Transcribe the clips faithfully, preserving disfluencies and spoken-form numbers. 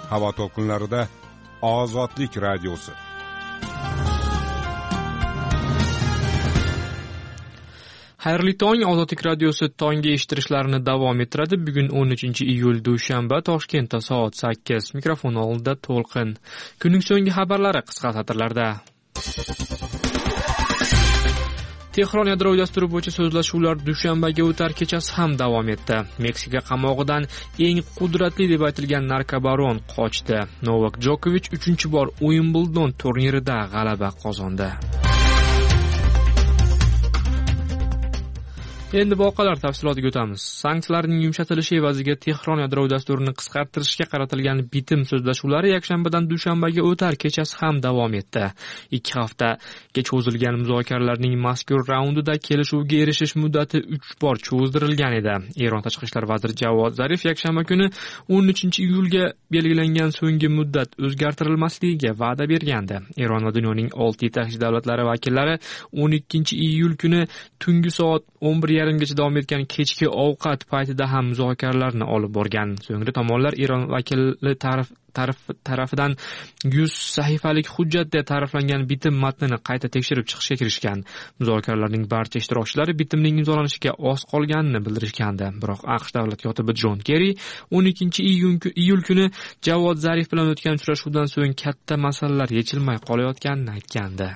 Havo to'lqinlarida Ozodlik radiosi. Xayrli tong, Ozodlik radiosi tongi eshittirishlarini davom ettiradi. Bugun o'n uchinchi iyul dushanba, Toshkentda soat sakkiz. Mikrofon oldida To'lqin. Kunning so'nggi xabarlari qisqa satrlarda. Tehron yadroviy dasturi bo'yicha so'zlashuvlar dushanbaga o'tar kechasi ham davom etdi. Meksika qamog'idan eng qudratli deb aytilgan narkobaron qochdi. Novak Djokovic uchinchi bor Wimbledon turnirida g'alaba qozondi. Endi voqealar tafsilotiga o'tamiz. Sanksiyalarning yumshatilishi evaziga Tehron yadroviy dasturini qisqartirishga qaratilgan bitim so'zlashuvlari yakshanbadan dushanbaga o'tar kechasi ham davom etdi. Ikki haftaga cho'zilgan muzokaralarning mazkur raundida kelishuvga erishish muddati uch bor cho'zdirilgan edi. Eron tashqi ishlar vaziri Javod Zarif yakshanba kuni o'n uchinchi iyulga belgilangan so'nggi muddat o'zgartirilmasligiga va'da bergandi. Eron va dunyoning olti yetakchi davlatlari vakillari o'n ikkinchi iyul kuni tungi soat o'n bir yarimgacha davom etgan kechki ovqat paytida ham muzokaralarni olib borgan. So'ngra tomonlar Eron vakili taraf taraf tarafidan yuz sahifalik hujjatda ta'riflangan bitim matnini qayta tekshirib chiqishga kirishgan. Muzokaralarning barcha ishtirokchilari bitimning imzolanishiga oz qolganini bildirishgandi. Biroq AQSh davlat kotibi Jon Kerri o'n ikkinchi iyul kuni Javod Zarif bilan o'tgan uchrashuvdan so'ng katta masalalar yechilmay qolayotganini aytgandi.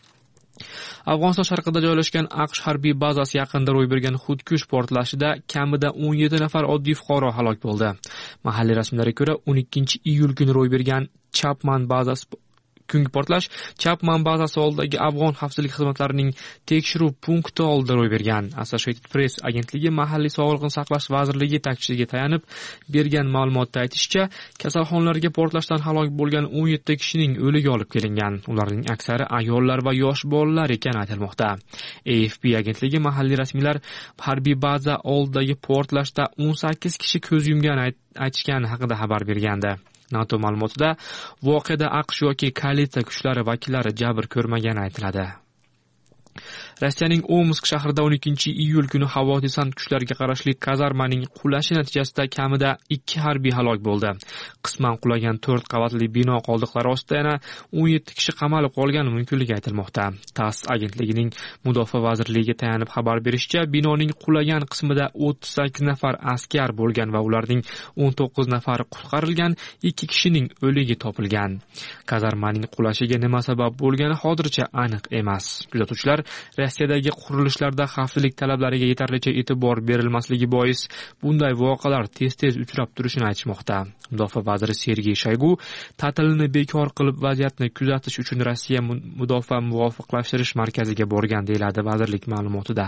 Afg'oniston sharqida joylashgan AQSh harbiy bazasi yaqinida ro'y bergan xudkush portlashida kamida o'n yetti nafar oddiy fuqaro halok bo'ldi. Mahalliy rasmiylarga ko'ra o'n ikkinchi iyul kuni ro'y bergan Chapman bazasi kungi portlash Chapman bazasi oldidagi afg'on xavfsizlik xizmatlarining tekshiruv punkti oldida ro'y bergan. Associated Press agentligi mahalliy sog'liqni saqlash vazirligi yetakchisiga tayanib bergan ma'lumotda aytishicha, kasalxonalarga portlashdan halok bo'lgan o'n yetti kishining o'ligi olib kelingan. Ularning aksari ayollar va yosh bolalar ekani aytilmoqda. A F P agentligi mahalliy rasmiylar harbiy baza oldidagi portlashda o'n sakkiz kishi ko'z yumgani aytishgani haqida xabar bergandi. NATO ma'lumotida voqeada AQSh yoki koalitsiya kuchlari vakillari jabr ko'rmagani aytiladi. Rossiyaning Omsk shahrida o'n ikkinchi iyul kuni havo desant kuchlariga qarashli kazarmaning qulashi natijasida kamida ikki harbiy halok bo'ldi. Qisman qulagan to'rt qavatli bino qoldiqlari ostida yana o'n yetti kishi qamalib qolgani mumkinligi aytilmoqda. TASS agentligining mudofaa vazirligiga tayanib xabar berishicha, binoning qulagan qismida o'ttiz sakkiz nafar askar bo'lgan va ularning o'n to'qqiz nafari qutqarilgan, ikki kishining o'ligi topilgan. Kazarmaning qulashiga nima sabab bo'lgani hozircha aniq emas. Kuzatuvchilar Rossiyadagi qurilishlarda xavfsizlik talablariga yetarlicha e'tibor berilmasligi bois bunday voqealar tez-tez uchrab turishini aytishmoqda. Mudofaa vaziri Sergey Shoygu ta'tilni bekor qilib vaziyatni kuzatish uchun Rossiya mudofaa muvofiqlashtirish markaziga borgan, deyiladi vazirlik ma'lumotida.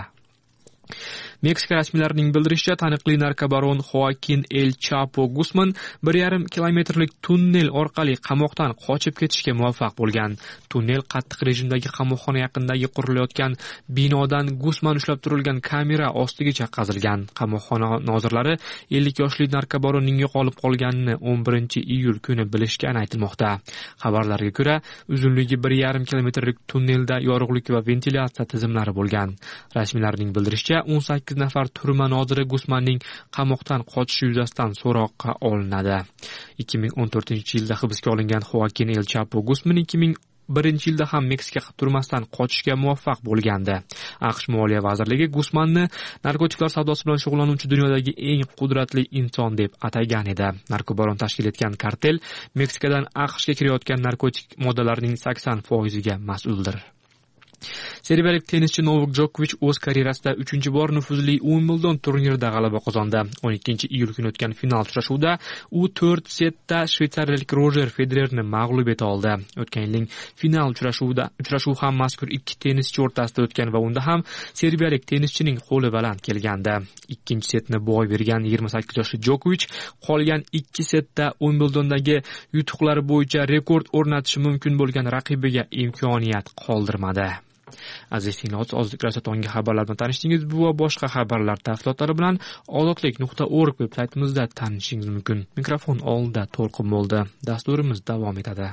Meksika rasmiylarining bildirishicha, taniqli narkobaron Joaquin El Chapo Guzman bir yarim kilometrlik tunnel orqali qamoqdan qochib ketishga muvaffaq bo'lgan. Tunnel qattiq rejimdagi qamoqxona yaqinidagi qurilayotgan binodan Guzman ushlab turilgan kamera ostigacha qazilgan. Qamoqxona nozirlari ellik yoshli narkobaronning yo'qolib qolganini o'n birinchi iyul kuni bilishgani aytilmoqda. Xabarlarga ko'ra, uzunligi bir yarim kilometrlik tunnelda yorug'lik va ventilyatsiya tizimlari bo'lgan. Rasmiylarning bildirishicha, o'n sakkiz nafar turma noziri Guzmanning qamoqdan qochishi yuzasidan so'roqqa olinadi. ikki ming o'n to'rtinchi yilda hibsga olingan Joaquin El Chapo Guzman ikki ming birinchi yilda ham Meksika turmasidan qochishga muvaffaq bo'lgandi. AQSh Moliya vazirligi Guzmanni narkotiklar savdosi bilan shug'ullanuvchi dunyodagi eng qudratli inson deb atagan edi. Narkobaron tashkil etgan kartel Meksikadan AQShga kirayotgan narkotik moddalarning sakson foiziga mas'uldir. Serbiyalik tennischi Novak Djokovic o'z karyerasida uchinchi bor nufuzli Wimbledon turnirida g'alaba qozondi. o'n ikkinchi iyul kuni o'tgan final uchrashuvida u to'rt setda shvetsariyalik Rojer Federerni mag'lub eta oldi. O'tgan yilning final uchrashuvida uchrashuv ham mazkur ikki tennischi o'rtasida o'tgan va unda ham serbiyalik tennischining qo'li baland kelgandi. Ikkinchi setni boy bergan yigirma sakkiz yoshli Djokovic qolgan ikki setda Wimbledondagi yutuqlari bo'yicha rekord o'rnatishi mumkin bo'lgan raqibiga imkoniyat qoldirmadi. Aziz tinglovchilar, Ozodlik radio tongi xabarlar bilan tanishdingiz. Bu va boshqa xabarlar tafsilotlari bilan ozodlik nuqta org veb-saytimizda tanishishingiz mumkin. Mikrofon oldida To'lqin bo'ldi. Dasturimiz davom etadi.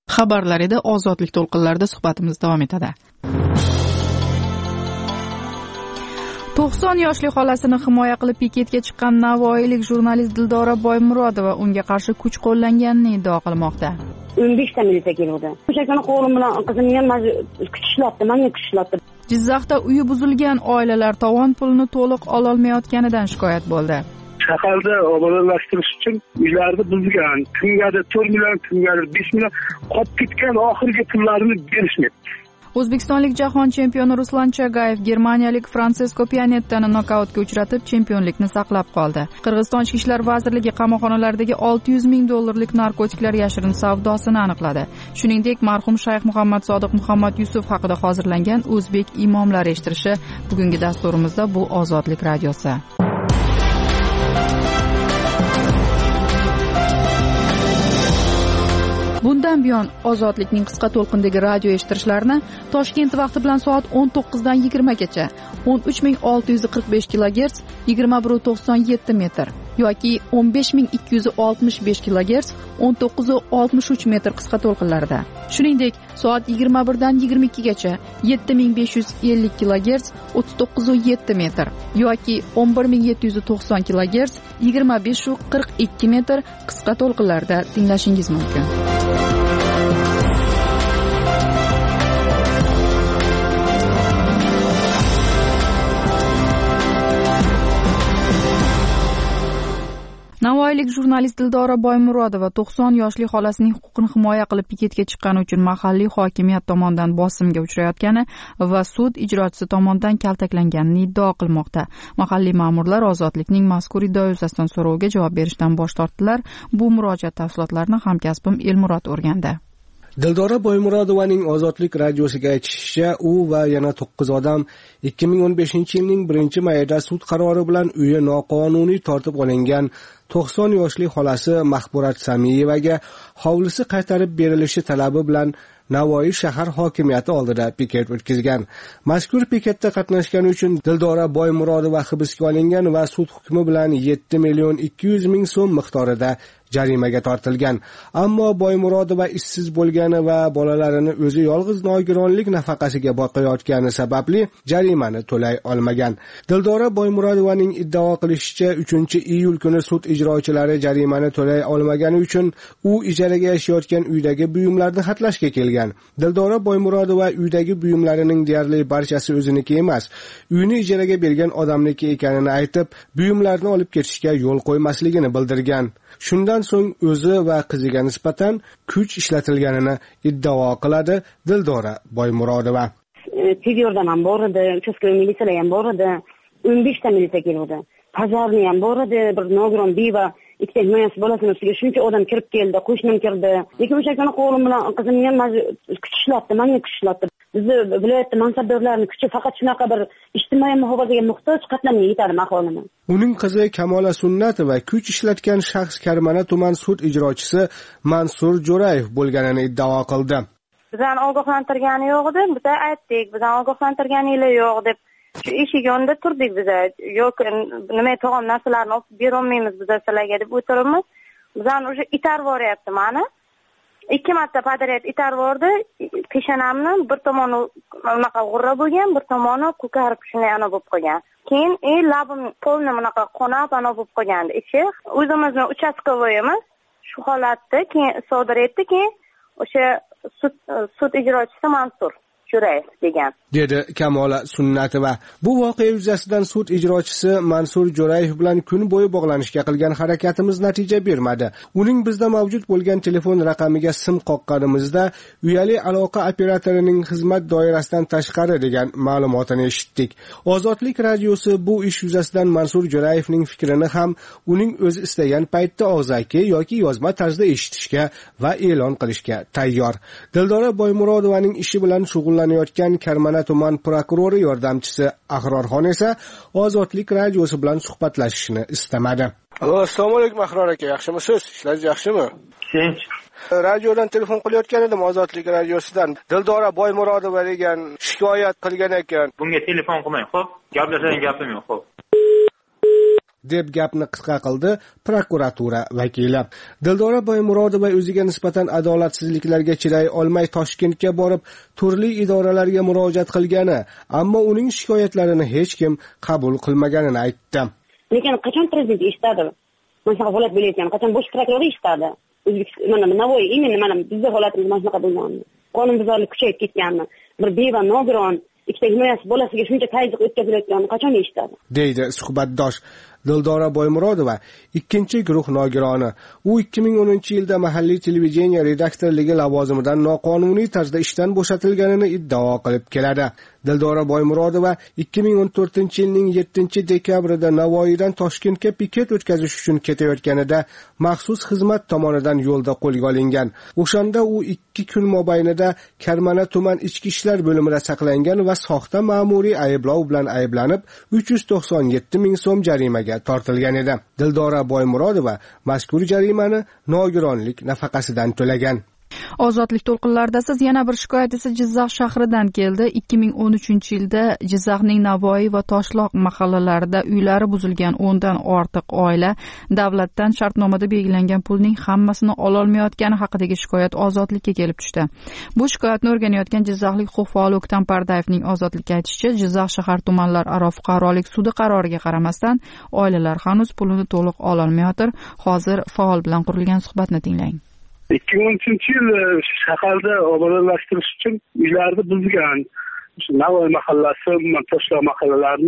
Xabarlar edi, Ozodlik to'lqinlarida suhbatimiz davom etadi. to'qson yoshli xolasini himoya qilib piketga chiqqan navoiylik jurnalist Dildora Boymurodova unga qarshi kuch qo'llanganini iddao qilmoqda. o'n beshta militsiya keldi. O'sha kuni qo'lim bilan qizimni ham kuch ishlatdi, menga kuch ishlatdi. Jizzaxda uyi buzilgan oilalar tovon pulini to'liq ololmayotganidan shikoyat bo'ldi. Shaharda obodonlashtirish uchun uylarni buzgan, kimgadir to'rt million, kimgadir besh million qolib ketgan oxirgi pullarini berishmayapti. O'zbekistonlik jahon chempioni Ruslan Chagayev germaniyalik Fransisko Pianettani nokautga uchratib chempionlikni saqlab qoldi. Qirg'iziston Ichki ishlar vazirligi qamoqxonalardagi olti yuz ming dollarlik narkotiklar yashirin savdosini aniqladi. Shuningdek, marhum Shayx Muhammad Sodiq Muhammad Yusuf haqida hozirlangan o'zbek imomlar eshittirishi bugungi dasturimizda bu Ozodlik radiosi. Bundan buyon Ozodlikning qisqa to'lqindagi radio eshittirishlarini Toshkent vaqti bilan soat o'n to'qqizdan yigirmagacha o'n uch ming olti yuz qirq besh kilogerts yigirma bir nuqta to'qson yetti metr yoki o'n besh ming ikki yuz oltmish besh kilogerts o'n to'qqiz nuqta oltmish uch metr qisqa to'lqinlarida. Shuningdek, soat yigirma birdan yigirma ikkigacha yetti ming besh yuz ellik kilogerts o'ttiz to'qqiz nuqta yetti metr yoki o'n bir ming yetti yuz to'qson kilogerts yigirma besh nuqta qirq ikki metr qisqa to'lqinlarda tinglashingiz mumkin. Navoiylik jurnalist Dildora Boymurodova to'qson yoshli xolasining huquqini himoya qilib piketga chiqqani uchun mahalliy hokimiyat tomonidan bosimga uchrayotgani va sud ijrochisi tomonidan kaltaklanganini iddao qilmoqda. Mahalliy ma'murlar Ozodlikning mazkur iddao yuzasidan so'rovga javob berishdan bosh tortdilar. Bu murojaat tafsilotlarini hamkasbim Elmurod o'rgandi. Dildora Boymurodovaning Ozodlik radiosiga aytishicha, u va yana to'qqiz odam ikki ming o'n beshinchi yilning birinchi mayida sud qarori bilan uyi noqonuniy tortib olingan to'qson yoshli xolasi Mahburat Samiyevaga hovlisi qaytarib berilishi talabi bilan Navoiy shahar hokimiyati oldida piket o'tkazgan. Mazkur piketda qatnashgani uchun Dildora Boymurodova hibsga olingan va sud hukmi bilan yetti million ikki yuz ming so'm miqdorida jarimaga tortilgan. Ammo Boymurodova ishsiz bo'lgani va bolalarini o'zi yolg'iz nogironlik nafaqasiga boqayotgani sababli jarimani to'lay olmagan. Dildora Boymurodovaning iddao qilishicha, uchinchi iyul kuni sud ijrochilari jarimani to'lay olmagani uchun u ijaraga yashayotgan uydagi buyumlarni xatlashga kelgan. Dildora Boymurodova uydagi buyumlarining deyarli barchasi o'ziniki emas, uyni ijaraga bergan odamniki ekanini aytib, buyumlarni olib ketishga yo'l qo'ymasligini bildirgan. Shundan so'ng o'zi va qiziga nisbatan kuch ishlatilganini iddao qiladi Dildora Boymurodova. Tezyordan ham bor edi, uchastkavoy militsiyalar ham bor edi, o'n beshta militsiya keldi. Pazarni ham bor edi, bir nogiron beva ikkita himoyasi bolasini ustiga shuncha odam kirib keldi, qo'shnim kirdi. Lekin o'sha kuni qo'lim bilan qizimni ham kuch ishlatdi, menga kuch ishlatdi. Bizni viloyatda mansabdorlarning kuchi faqat shunaqa bir ijtimoiy muhofazaga muhtoj qatlamga yetadi aholini. Uning qizi Kamola Sunnatova kuch ishlatgan shaxs Karmana tuman sud ijrochisi Mansur Jo'rayev bo'lganini iddao qildi. Bizani ogohlantirgani yo'q edi, biz aytdik, bizani ogohlantirganingiz yo'q deb. Shu eshik yonida turdik biz. Yo'q, nima tog'am narsalarni olib bera olmaymiz biz sizlarga deb o'tiribmiz. Bizani o'sha itarib yuboryapti meni. Ikki marta podaryad itarib yubordi. Peshonamni bir tomoni unaqa g'urra bo'lgan, bir tomoni ko'karib shunday ana bo'lib qolgan. Keyin ey labim polni bunaqa qonab ana bo'lib qolgandi. Ichi o'zimizni uchastkavoyimiz shu holatda keyin sodir etdi, keyin o'sha sud sud ijrochisi Mansur Jo'rayev degan, dedi Kamola Sunnatova. Bu voqea yuzasidan sud ijrochisi Mansur Jo'rayev bilan kun bo'yi bog'lanishga qilgan harakatimiz natija bermadi. Uning bizda mavjud bo'lgan telefon raqamiga sim qoqqanimizda uyali aloqa operatorining xizmat doirasidan tashqari degan ma'lumotini eshitdik. Ozodlik radiosi bu ish yuzasidan Mansur Jo'rayevning fikrini ham uning o'zi istagan paytda og'zaki yoki yozma tarzda eshitishga va e'lon qilishga tayyor. Dildora Boymurodovaning ishi bilan shug'ullanayotgan Karmana tuman prokurori yordamchisi Ahrorxon esa Ozodlik radiosi bilan suhbatlashishni istamadi. Allo, assalomu alaykum Ahror aka, yaxshimisiz? Ishlaringiz yaxshimi? Tinch. Radiodan telefon qilayotgan edim, Ozodlik radiosidan. Dildora Boymurodova degan shikoyat qilgan ekan. Bunga telefon qilmang, xo'p? Gaplashadigan gapim yo'q, xo'p. deb gapni qisqa qildi prokuratura vakili. Dildora Boymurodova o'ziga nisbatan adolatsizliklarga chiday olmay Toshkentga borib turli idoralarga murojaat qilgani, ammo uning shikoyatlarini hech kim qabul qilmaganini aytdi. Lekin qachon prezident eshitadi? Mana shunaqa holat bo'layotgan, qachon bosh prokuror eshitadi? O'zbekiston mana Navoiy imенно mana bizning holatimiz mana shunaqa bo'lganmi? Qonunbuzarlik kuchayib ketganmi? Bir beva nogiron ikkita himoyasi bolasiga shuncha tazyiq o'tkazilayotganini qachon eshitadi? Deydi suhbatdosh. Dildora Boymurodova ikkinchi guruh nogironi. U ikki ming o'ninchi yilda mahalliy televideniya redaktorligi lavozimidan noqonuniy tarzda ishdan bo'shatilganini iddao qilib keladi. Dildora Boymurodova ikki ming o'n to'rtinchi yilning yettinchi dekabrida Navoiydan Toshkentga piket o'tkazish uchun ketayotganida maxsus xizmat tomonidan yo'lda qo'lga olingan. O'shanda u ikki kun mobaynida Karmana tuman ichki ishlar bo'limida saqlangan va soxta ma'muriy ayblov bilan ayblanib uch yuz to'qson yetti ming so'm jarimaga tortilgan edi. Dildora Boymurodova mazkur jarimani nogironlik nafaqasidan to'lagan. Ozodlik to'lqinlarida siz yana bir shikoyat esa Jizzax shahridan keldi. ikki ming o'n uchinchi yilda Jizzaxning Navoiy va Toshloq mahallalarida uylari buzilgan o'ndan ortiq oila davlatdan shartnomada belgilangan pulning hammasini ola olmayotgani haqidagi shikoyat Ozodlikka kelib tushdi. Bu shikoyatni o'rganayotgan Jizzaxlik huquq faoli O'ktam Pardayevning Ozodlikka aytishicha, Jizzax shahar tumanlar aro fuqarolik sudi qaroriga qaramasdan oilalar hanuz pulini to'liq ola olmayotir. Hozir faol bilan qurilgan suhbatni tinglang. ikki ming o'n uchinchi yil shaharda obodonlashtirish uchun uylarni buzgan. Navoiy mahallasi, Toshloq mahallalarini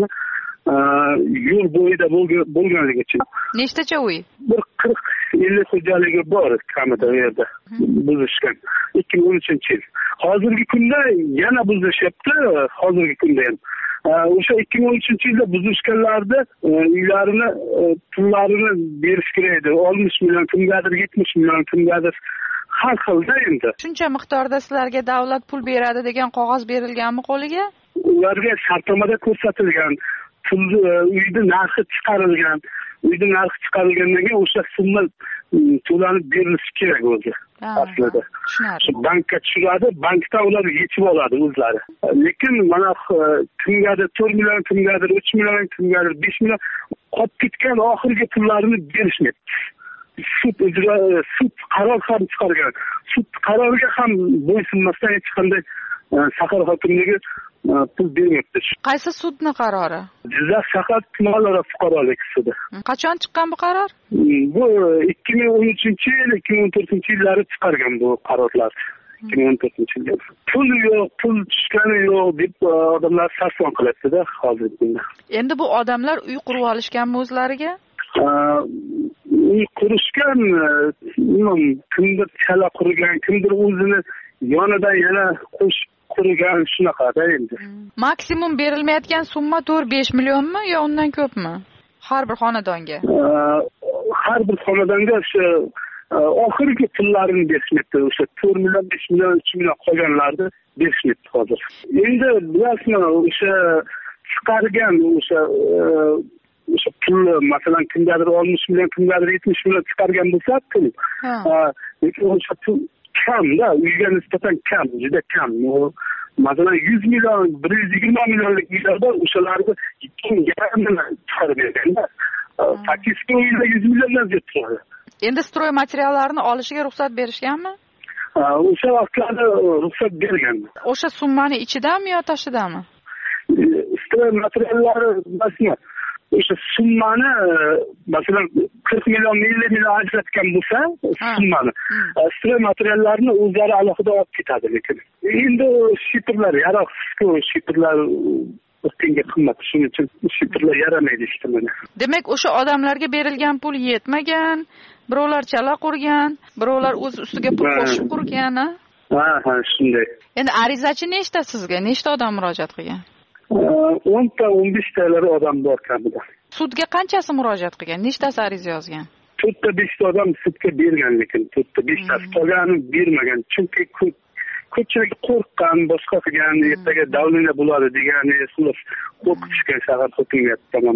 yo'l bo'yida bo'lganligi uchun. Nechtacha uy? Bir qirq ellik xo'jaligi bor kamida u yerda buzishgan. ikki ming o'n uchinchi yil. Hozirgi kunda yana buzishyapti, hozirgi kunda ham. O'sha ikki ming o'n uchinchi yilda buzishganlarda uylarini pullarini berish kerak edi. oltmish million, kimgadir yetmish million, kimgadir har xilda endi. Shuncha miqdorda sizlarga davlat pul beradi degan qog'oz berilganmi qo'liga? Ularga shartnomada ko'rsatilgan, pul uyni narxi chiqarilgan. Uyni narxi chiqarilgandan keyin o'sha summa to'lanib berilishi kerak o'zi. Aslida. Shu bankka tushiradi, bankdan ular yechib oladi o'zlari. Lekin mana kimgadir to'rt million, kimgadir uch million, kimgadir besh million qolib ketgan oxirgi pullarini berishmayapti. Sud ijro sud qaror ham chiqargan. Sud qaroriga ham bo'ysunmasdan hech qanday shahar hokimligi pul bermayapti. Qaysi sudning qarori? Jizzax shahar tumanlaro fuqarolik sudi. Qachon chiqqan bu qaror? Bu ikki ming o'n uchinchi yil, ikki ming o'n to'rtinchi yillari chiqargan bu qarorlar. ikki ming o'n to'rtinchi yilda. Pul yo'q, pul tushgani yo'q deb odamlar sarson qilyapti-da hozirgi kunda. Endi bu odamlar uy qurib olishganmi o'zlariga? Uy qurishgan, kimdir chala qurgan, kimdir o'zini yonidan yana qo'shib qurgan shunaqada endi. Maksimum berilmayotgan summa to'rt besh millionmi yo undan ko'pmi? Har bir xonadonga. Har bir xonadonga o'sha oxirgi pullarini berishmoqda. O'sha to'rt million, besh million, uch million qolganlarni berishmoqda hozir. Endi bilasizmi, o'sha chiqargan o'sha o'sha pul, masalan, kimgadir oltmish million, kimgadir yetmish million chiqargan bo'lsa, pul. Lekin o'sha pul kamda, uyga nisbatan kam, juda kam. Masalan, yuz million, bir yuz yigirma millionlik uylar bor, o'shalarni ikki yarim million chiqarib berganda, sakkiz uyda yuz milliondan ziyod turadi. Endi stroy materiallarini olishiga ruxsat berishganmi? O'sha vaqtlarda ruxsat bergan. O'sha summani ichidami yo tashidami? Stroy materiallari basma. O'sha summani masalan qirq million, ellik million ajratgan bo'lsa, summani stroy materiallarini o'zlari alohida olib ketadi lekin. Endi shitrlar yaroqsiz-ku, shitrlar o'ttinga qimmat, shuning uchun shitrlar yaramaydi işte mana. Demak, o'sha odamlarga berilgan pul yetmagan, birovlar chala qurgan, birovlar o'z ustiga pul qo'shib qurgan, ha? Ha, ha, shunday. Endi arizachi nechta sizga, nechta odam murojaat qilgan? o'nta o'n beshtalar odam bor kamida. Sudga qanchasi murojaat qilgan? Nechtasi ariza yozgan? to'rtta beshta odam sudga bergan, lekin to'rtta beshtasi qolgani bermagan. Chunki ko'pchilik qo'rqqan, boshqa qilgan, ertaga davlina bo'ladi degani, xullas qo'rqitishgan shahar hokimiyati tomonidan.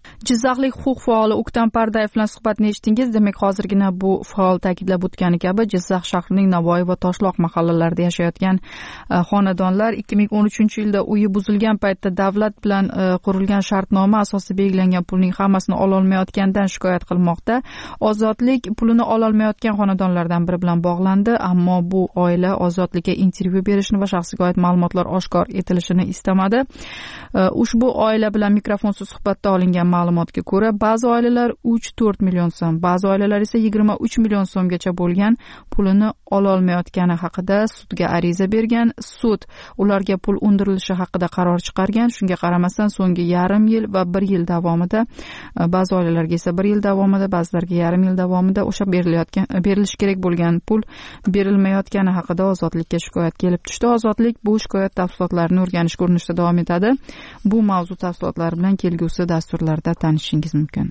Jizzaxlik huquq faoli O'ktam Pardayev bilan suhbatni eshitdingiz. Demak, hozirgina bu faol ta'kidlab o'tgani kabi Jizzax shahrining Navoiy va Toshloq mahallalarida yashayotgan xonadonlar ikki ming o'n uchinchi yilda uyi buzilgan paytda davlat bilan qurilgan shartnoma asosida belgilangan pulning hammasini ola olmayotganidan shikoyat qilmoqda. Ozodlik pulini ola olmayotgan xonadonlardan biri bilan bog'landi, ammo bu oila Ozodlikka intervyu berishni va shaxsiga oid ma'lumotlar oshkor etilishini istamadi. Ushbu oila bilan mikrofonsiz suhbatda olingan ma'lumotga ko'ra, ba'zi oilalar uch to'rt million so'm, ba'zi oilalar esa yigirma uch million so'mgacha bo'lgan pulini ola olmayotgani haqida sudga ariza bergan. Sud ularga pul undirilishi haqida qaror chiqargan. Shunga qaramasdan so'nggi yarim yil va bir yil davomida, ba'zi oilalarga esa bir yil davomida, ba'zilarga yarim yil davomida o'sha berilayotgan berilishi kerak bo'lgan pul berilmayotgani haqida Ozodlikka shikoyat kelib tushdi. Ozodlik bu shikoyat tafsilotlarini o'rganishga urinishda davom etadi. Bu mavzu tafsilotlari bilan kelgusi dasturlarda tanishishingiz mumkin.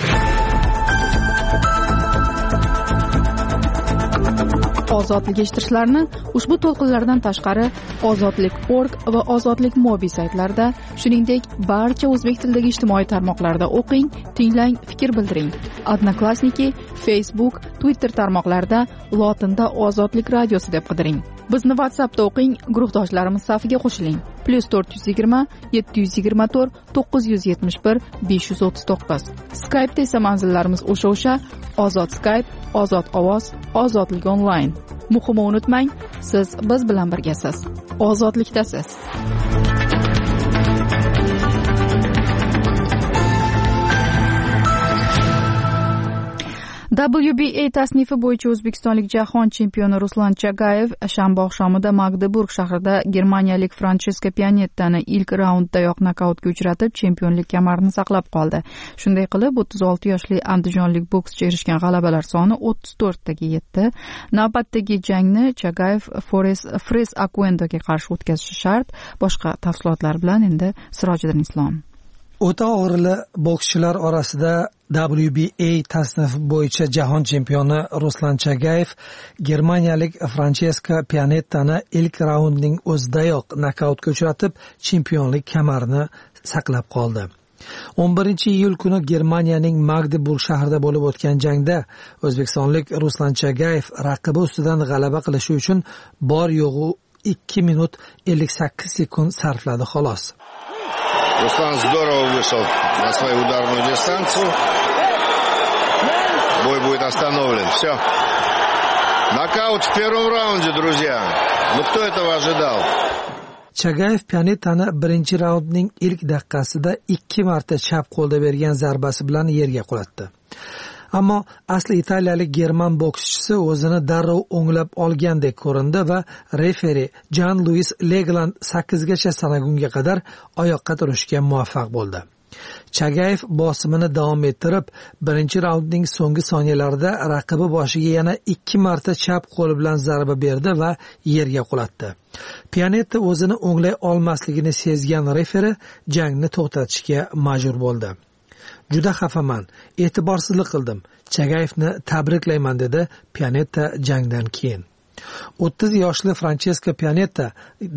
Ozodlik eshittirishlarini ushbu to'lqinlardan tashqari ozodlik nokta org va ozodlik mobi saytlarida, shuningdek barcha o'zbek tilidagi ijtimoiy tarmoqlarda o'qing, tinglang, fikr bildiring. Odnoklassniki, Facebook, Twitter tarmoqlarida lotinda Ozodlik radiosi deb qidiring. Bizni WhatsAppda o'qing, guruhdoshlarimiz safiga qo'shiling. plus to'rt yuz yigirma yetti yuz yigirma to'rt to'qqiz yuz yetmish bir besh yuz o'ttiz to'qqiz. Skype'da esa manzillarimiz o'sha-o'sha: Ozod Skype, Ozod ovoz, Ozodlik onlayn. Muhimi unutmang, siz biz bilan birgasiz. Ozodlikdasiz. W B A tasnifi bo'yicha o'zbekistonlik jahon chempioni Ruslan Chagayev shanba oqshomida Magdeburg shahrida germaniyalik Francesco Pianettani ilk raunddayoq nokautga uchratib, chempionlik kamarini saqlab qoldi. Shunday qilib, o'ttiz olti yoshli andijonlik bokschi erishgan g'alabalar soni o'ttiz to'rttaga yetdi. Navbatdagi jangni Chagayev Fres Akuendoga qarshi o'tkazishi shart. Boshqa tafsilotlar bilan endi Sirojiddin Islom. O'ta og'irli bokschilar orasida W B A tasnifi bo'yicha jahon chempioni Ruslan Chagayev germaniyalik Francesco Pianettani ilk raundning o'zidayoq nokautga uchratib, chempionlik kamarini saqlab qoldi. o'n birinchi iyul kuni Germaniyaning Magdeburg shahrida bo'lib o'tgan jangda o'zbekistonlik Ruslan Chagayev raqibi ustidan g'alaba qilishi uchun bor yo'g'i ikki minut ellik sakkiz sekund sarfladi xolos. Руслан здорово вышел на свою ударную дистанцию. Бой будет остановлен. Все. Нокаут в первом раунде, друзья. Ну кто этого ожидал? Chagayev Pianettani birinchi raundning ilk daqiqasida ikki marta chap qo'lda bergan zarbasi bilan yerga qulatdi. Ammo asli italiyalik german bokschisi o'zini darrov o'nglab olgandek ko'rindi va referi Jan-Luis Legland sakkizgacha sanagunga qadar oyoqqa turishga muvaffaq bo'ldi. Chagayev bosimini davom ettirib, birinchi raundning so'nggi soniyalarida raqibi boshiga yana ikki marta chap qo'li bilan zarba berdi va yerga qulatdi. Pianetta o'zini o'nglay olmasligini sezgan referi jangni to'xtatishga majbur bo'ldi. Juda xafaman, e'tiborsizlik qildim. Chagayevni tabriklayman, dedi Pianetta jangdan keyin. o'ttiz yoshli Francesco Pianetta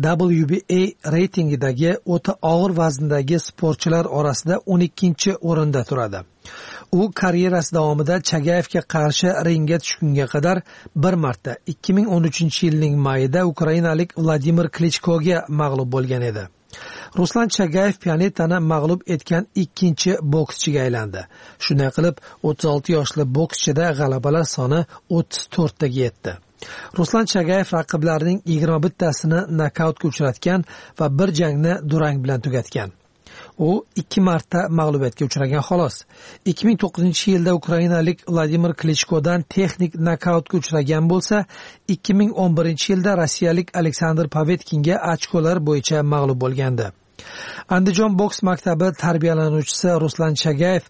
W B A reytingidagi o'ta og'ir vazndagi sportchilar orasida o'n ikkinchi o'rinda turadi. U karyerasi davomida Chagayevga qarshi ringga tushgunga qadar bir marta ikki ming o'n uchinchi yilning mayida ukrainalik Vladimir Klichkoga mag'lub bo'lgan edi. Ruslan Chagayev Pianettani mag'lub etgan ikkinchi bokschiga aylandi. Shunday qilib, o'ttiz olti yoshli bokschida g'alabalar soni o'ttiz to'rttaga yetdi. Ruslan Chagayev raqiblarining yigirma bittasini nokautga uchratgan va bir jangni durang bilan tugatgan. U ikki marta mag'lubiyatga uchragan xolos. ikki ming to'qqizinchi yilda ukrainalik Vladimir Klichkodan texnik nokautga uchragan bo'lsa, ikki ming o'n birinchi yilda rossiyalik Aleksandr Povetkinga ochkolar bo'yicha mag'lub bo'lgandi. Andijon boks maktabi tarbiyalanuvchisi Ruslan Chagayev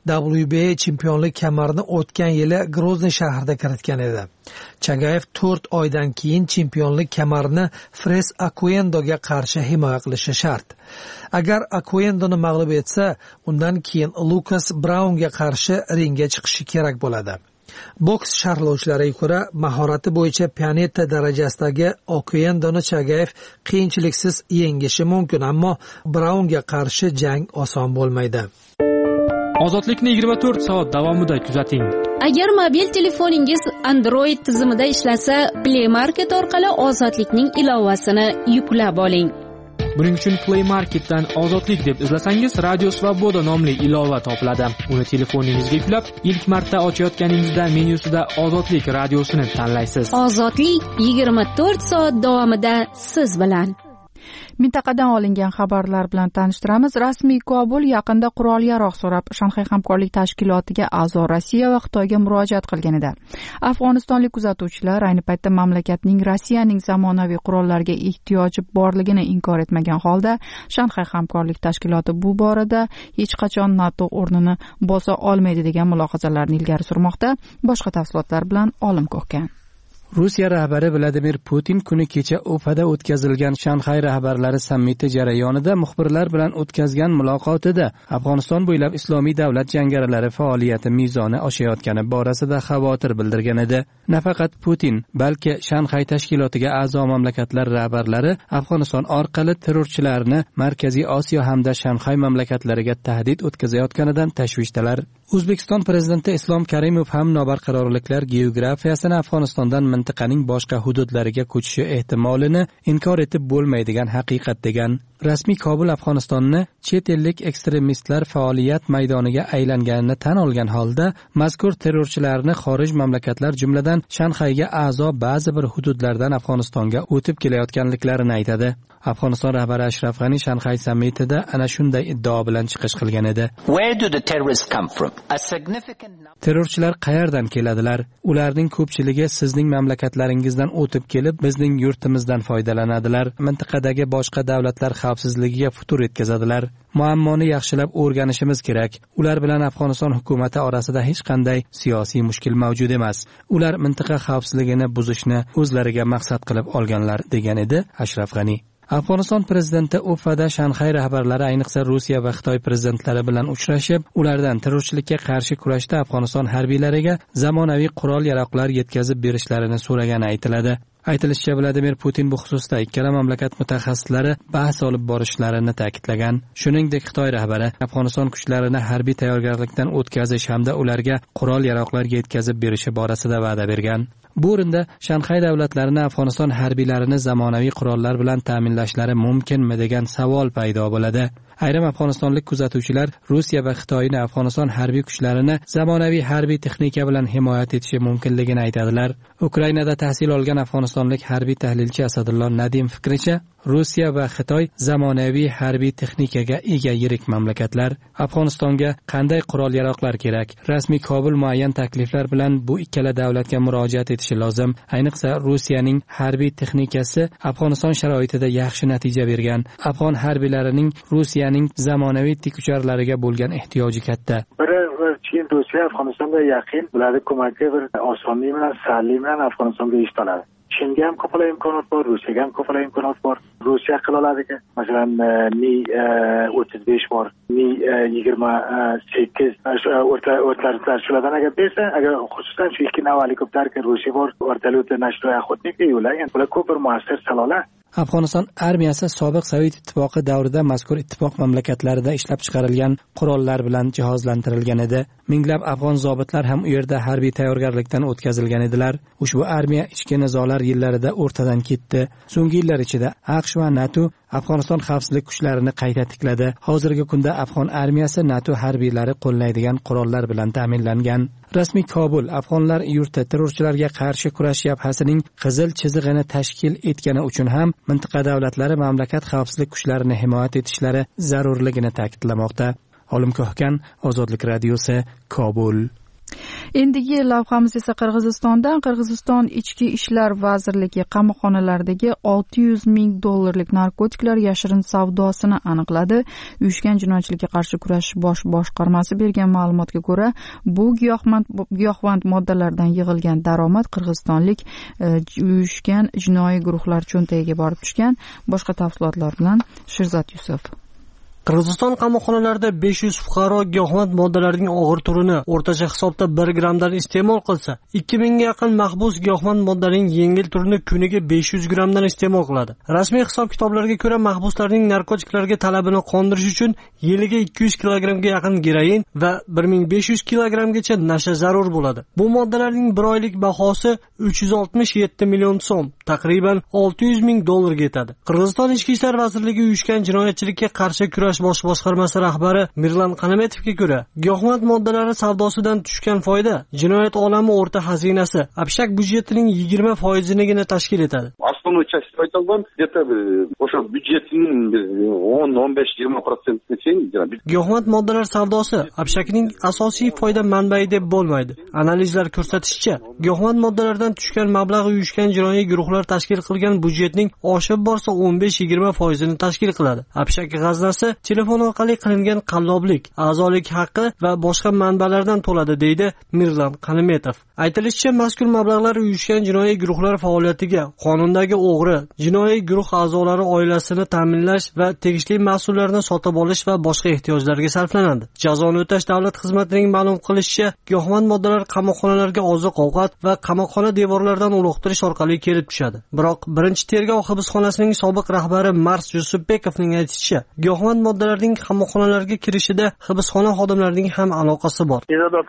W B A chempionlik kamarini o'tgan yili Grozniy shahrida kiritgan edi. Chagayev to'rt oydan keyin chempionlik kamarini Fres Akuendoga qarshi himoya qilishi shart. Agar Akuendoni mag'lub etsa, undan keyin Lukas Braunga qarshi ringga chiqishi kerak bo'ladi. Boks sharhlovchilariga ko'ra, mahorati bo'yicha Pianetta darajasidagi Akuendoni Chagayev qiyinchiliksiz yengishi mumkin, ammo Braunga qarshi jang oson bo'lmaydi. Ozodlikni yigirma to'rt soat davomida kuzating. Agar mobil telefoningiz Android tizimida ishlasa, Play Market orqali Ozodlikning ilovasini yuklab oling. Buning uchun Play Marketdan Ozodlik deb izlasangiz, Radio Svoboda nomli ilova topiladi. Uni telefoningizga yuklab, ilk marta ochayotganingizda menyusida Ozodlik radiosini tanlaysiz. Ozodlik yigirma to'rt soat davomida siz bilan. Mintaqadan olingan xabarlar bilan tanishtiramiz. Rasmiy Kobul yaqinda qurol-yarog' so'rab Shanxay hamkorlik tashkilotiga a'zo Rossiya va Xitoyga murojaat qilgan edi. Afg'onistonlik kuzatuvchilar ayni paytda mamlakatning Rossiyaning zamonaviy qurollarga ehtiyoji borligini inkor etmagan holda, Shanxay hamkorlik tashkiloti bu borada hech qachon NATO o'rnini bosa olmaydi degan mulohazalarni ilgari surmoqda. Boshqa tafsilotlar bilan Olim Ko'hkan. Rossiya rahbari Vladimir Putin kuni kecha Ufada o'tkazilgan Shanxay rahbarlari sammiti jarayonida muxbirlar bilan o'tkazgan muloqotida Afg'oniston bo'ylab islomiy davlat jangarilari faoliyati mezoni oshayotgani borasida xavotir bildirgan edi. Nafaqat Putin, balki Shanxay tashkilotiga a'zo mamlakatlar rahbarlari Afg'oniston orqali terrorchilarni Markaziy Osiyo hamda Shanxay mamlakatlariga tahdid o'tkazayotganidan tashvishdalar. O'zbekiston prezidenti Islom Karimov ham nobarqarorliklar geografiyasini Afg'onistondan mintaqaning boshqa hududlariga ko'chishi ehtimolini inkor etib bo'lmaydigan haqiqat degan. Rasmiy Kobul Afg'onistonni chet ellik ekstremistlar faoliyat maydoniga aylanganini tan olgan holda, mazkur terrorchilarni xorij mamlakatlar jumladan Shanxayga a'zo ba'zi bir hududlardan Afg'onistonga o'tib kelayotganliklarini aytadi. Afg'oniston rahbari Ashraf G'ani Shanxay sammitida ana shunday iddao bilan chiqish qilgan edi. Terrorchilar qayerdan keladilar? Ularning ko'pchiligi sizning mamlakatlaringizdan o'tib kelib, bizning yurtimizdan foydalanadilar. Mintaqadagi boshqa davlatlar xavfsizligiga futur yetkazadilar. Muammoni yaxshilab o'rganishimiz kerak. Ular bilan Afg'oniston hukumati orasida hech qanday siyosiy mushkil mavjud emas. Ular mintaqa xavfsizligini buzishni o'zlariga maqsad qilib olganlar, degan edi Ashraf G'ani. Afg'oniston prezidenti Ufada Shanxay rahbarlari ayniqsa Rossiya va Xitoy prezidentlari bilan uchrashib, ulardan terrorchilikka qarshi kurashda Afg'oniston harbiylariga zamonaviy qurol-yaroqlar yetkazib berishlarini so'ragani aytiladi. Aytilishicha, Vladimir Putin bu xususda ikkala mamlakat mutaxassislari bahs olib borishlarini ta'kidlagan. Shuningdek, Xitoy rahbari Afg'oniston kuchlarini harbiy tayyorgarlikdan o'tkazish hamda ularga qurol-yaroqlarga yetkazib berishi borasida va'da bergan. Bu o'rinda Shanxay davlatlarini Afg'oniston harbiylarini zamonaviy qurollar bilan ta'minlashlari mumkinmi degan savol paydo bo'ladi. Ayrim afg'onistonlik kuzatuvchilar Rossiya va Xitoyni Afg'oniston harbiy kuchlarini zamonaviy harbiy texnika bilan himoya etishi mumkinligini aytadilar. Ukrainada tahsil olgan afg'onistonlik harbiy tahlilchi Asadullo Nadim fikricha, Rossiya va Xitoy zamonaviy harbiy texnikaga ega yirik mamlakatlar. Afg'onistonga qanday qurol-yaroqlar kerak? Rasmiy Kobul muayyan takliflar bilan bu ikkala davlatga murojaat etishi lozim. Ayniqsa Rossiyaning harbiy texnikasi Afg'oniston sharoitida yaxshi natija bergan. Afg'on harbiylarining Rossiyaning zamonaviy tikucharlariga bo'lgan ehtiyoji katta. Çin Rossiya Afg'onistonga yaqin, bularni ko'makka bir osonlik bilan, salllik bilan Afg'onistonga ish oladi. Chinga ham ko'plab imkoniyat bor, Rossiyaga ham ko'plab imkoniyat bor. Rossiya qila oladi. Masalan, Mi o'ttiz besh bor, Mi yigirma sakkiz o'rtalar shulardan agar bersa, agar xususan shu ikki navali helikopterga Rossiya bor, o'rtalikda nashroy охотники yo'llagan. Bular ko'p bir muassir salolar. Afg'oniston armiyasi sobiq Sovet ittifoqi davrida mazkur ittifoq mamlakatlarida ishlab chiqarilgan qurollar bilan jihozlantirilgan edi. Minglab afg'on zobitlar ham u yerda harbiy tayyorgarlikdan o'tkazilgan edilar. Ushbu armiya ichki nizolar yillarida o'rtadan ketdi. So'nggi yillar ichida AQSh va NATO Afg'oniston xavfsizlik kuchlarini qayta tikladi. Hozirgi kunda afg'on armiyasi NATO harbiylari qo'llaydigan qurollar bilan ta'minlangan. Rasmiy Kobul afg'onlar yurtda terrorchilarga qarshi kurash yabhasining qizil chizig'ini tashkil etgani uchun ham mintaqa davlatlari mamlakat xavfsizlik kuchlarini himoya etishlari zarurligini ta'kidlamoqda. Olim Ko'hkan, Ozodlik radiosi, Kobul. Endigi lavhamiz esa Qirg'izistondan. Qirg'iziston Ichki ishlar vazirligi qamoqxonalardagi olti yuz ming dollarlik narkotiklar yashirin savdosini aniqladi. Uyushgan jinoyatchilikka qarshi kurash bosh boshqarmasi bergan ma'lumotga ko'ra, bu giyohvand giyohvand moddalardan yig'ilgan daromad qirg'izistonlik uyushgan jinoiy guruhlar cho'ntagiga borib tushgan. Boshqa tafsilotlar bilan Shirzat Yusuf. Qirg'iziston qamoqxonalarida besh yuz fuqaro giyohvand moddalarning og'ir turini o'rtacha hisobda bir grammdan iste'mol qilsa, ikki mingga yaqin mahbus giyohvand moddaning yengil turini kuniga besh yuz grammdan iste'mol qiladi. Rasmiy hisob-kitoblarga ko'ra, mahbuslarning narkotiklarga talabini qondirish uchun yiliga ikki yuz kilogrammga yaqin geroin va bir ming besh yuz kilogrammgacha nasha zarur bo'ladi. Bu moddalarning bir oylik bahosi uch yuz oltmish yetti million so'm, taqriban olti yuz ming dollarga yetadi. Qirg'iziston Ichki ishlar vazirligi uyushgan jinoyatchilikka qarshi kurash bosh boshqarmasi rahbari Mirlan Qanametovga ko'ra, giyohvand moddalari savdosidan tushgan foyda jinoyat olami o'rta xazinasi, Abshak budjetining yigirma foizinigina tashkil etadi. Основную часть aytolgan, где-то o'sha budjetning o'n o'n besh yigirma prosentini teng. Giyohvand moddalar savdosi Abshakning asosiy foyda manbai deb bo'lmaydi. Analizlar ko'rsatishicha, giyohvand moddalardan tushgan mablag' uyushgan jinoiy guruhlar tashkil qilgan budjetning oshib borsa o'n besh yigirma foizini tashkil qiladi. Abshak g'aznasi telefon orqali qilingan qalloblik, a'zolik haqqi va boshqa manbalardan to'ladi, deydi Mirlan Qanametov. Aytilishicha, mazkur mablag'lar uyushgan jinoiy guruhlar faoliyatiga, qonundagi o'g'ri, jinoiy guruh a'zolari oilasini ta'minlash va tegishli mas'ullarni sotib olish va boshqa ehtiyojlarga sarflanadi. Jazoni o'tash davlat xizmatining ma'lum qilishicha, giyohvand moddalar qamoqxonalarga oziq-ovqat va qamoqxona devorlaridan uloqtirish orqali kelib tushadi. Biroq birinchi tergov hibsxonasining sobiq rahbari Mars Yusupbekovning aytishicha, giyohvand moddalarning qamoqxonalarga kirishida hibsxona xodimlarining ham aloqasi bor.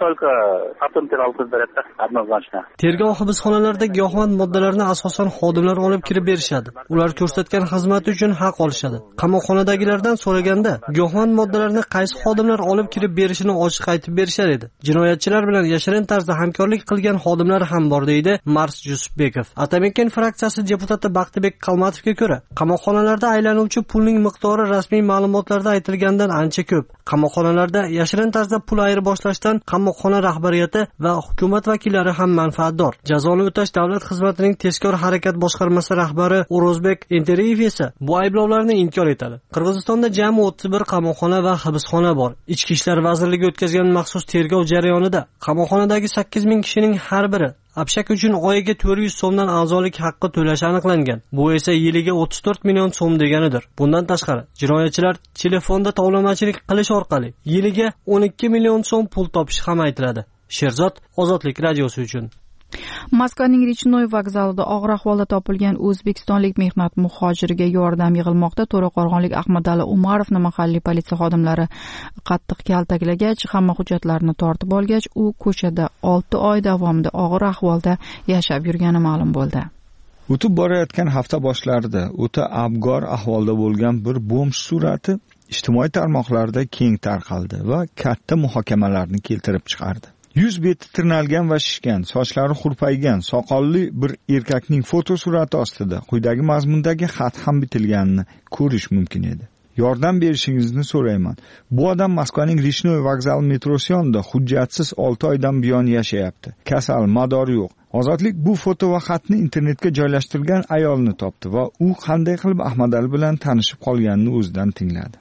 Tergov hibsxonalarida giyohvand moddalarni asosan xodimlar olib kirib berishadi. Ular ko'rsatgan xizmat uchun haq olishadi. Qamoqxonadagilardan so'raganda, giyohvand moddalarni qaysi xodimlar olib kirib berishini ochiq aytib berishar edi. Jinoyatchilar bilan yashirin tarzda hamkorlik qilgan xodimlar ham bor, deydi Mars Yusupbekov. Atamekin fraksiyasi deputati Baxtibek Qalmatovga ko'ra, qamoqxonalarda aylanuvchi pulning miqdori rasmiy ma'lumotlarda aytilgandan ancha ko'p. Qamoqxonalarda yashirin tarzda pul ayirboshlashdan qamoqxona rahbariyati va hukumat vakillari ham manfaatdor. Jazoni o'tash davlat xizmatining tezkor harakat boshqarmasi rahbari O'rozbek Enteriyev esa bu ayblovlarni inkor etadi. Qirg'izistonda jami o'ttiz bir qamoqxona va hibsxona bor. Ichki ishlar vazirligi o'tkazgan maxsus tergov jarayonida qamoqxonadagi sakkiz ming kishining har biri Abshak uchun oyiga to'rt yuz so'mdan a'zolik haqqi to'lashi aniqlangan. Bu esa yiliga o'ttiz to'rt million so'm deganidir. Bundan tashqari, jinoyatchilar telefonda tovlamachilik qilish orqali yiliga o'n ikki million so'm pul topishi ham aytiladi. Sherzod, Ozodlik radiosi uchun. Moskvaning Rechnoy vokzalida og'ir ahvolda topilgan o'zbekistonlik mehnat muhojiriga yordam yig'ilmoqda. To'raqo'rg'onlik Ahmadali Umarovni mahalliy politsiya xodimlari qattiq kaltaklagach, hamma hujjatlarini tortib olgach, u ko'chada olti oy davomida og'ir ahvolda yashab yurgani ma'lum bo'ldi. O'tib borayotgan hafta boshlarida o'ta abgor ahvolda bo'lgan bir bomb surati ijtimoiy tarmoqlarda keng tarqaldi va katta muhokamalarni keltirib chiqardi. Yuz beti tirnalgan va shishgan, sochlari hurpaygan, soqolli bir erkakning fotosurati ostida quyidagi mazmundagi xat ham bitilganini ko'rish mumkin edi. Yordam berishingizni so'rayman. Bu odam Moskvaning Rechnoy vokzali metrosi yonida hujjatsiz olti oydan buyon yashayapti. Kasal, madori yo'q. Ozodlik bu foto va xatni internetga joylashtirgan ayolni topdi va u qanday qilib Ahmadali bilan tanishib qolganini o'zidan tingladi.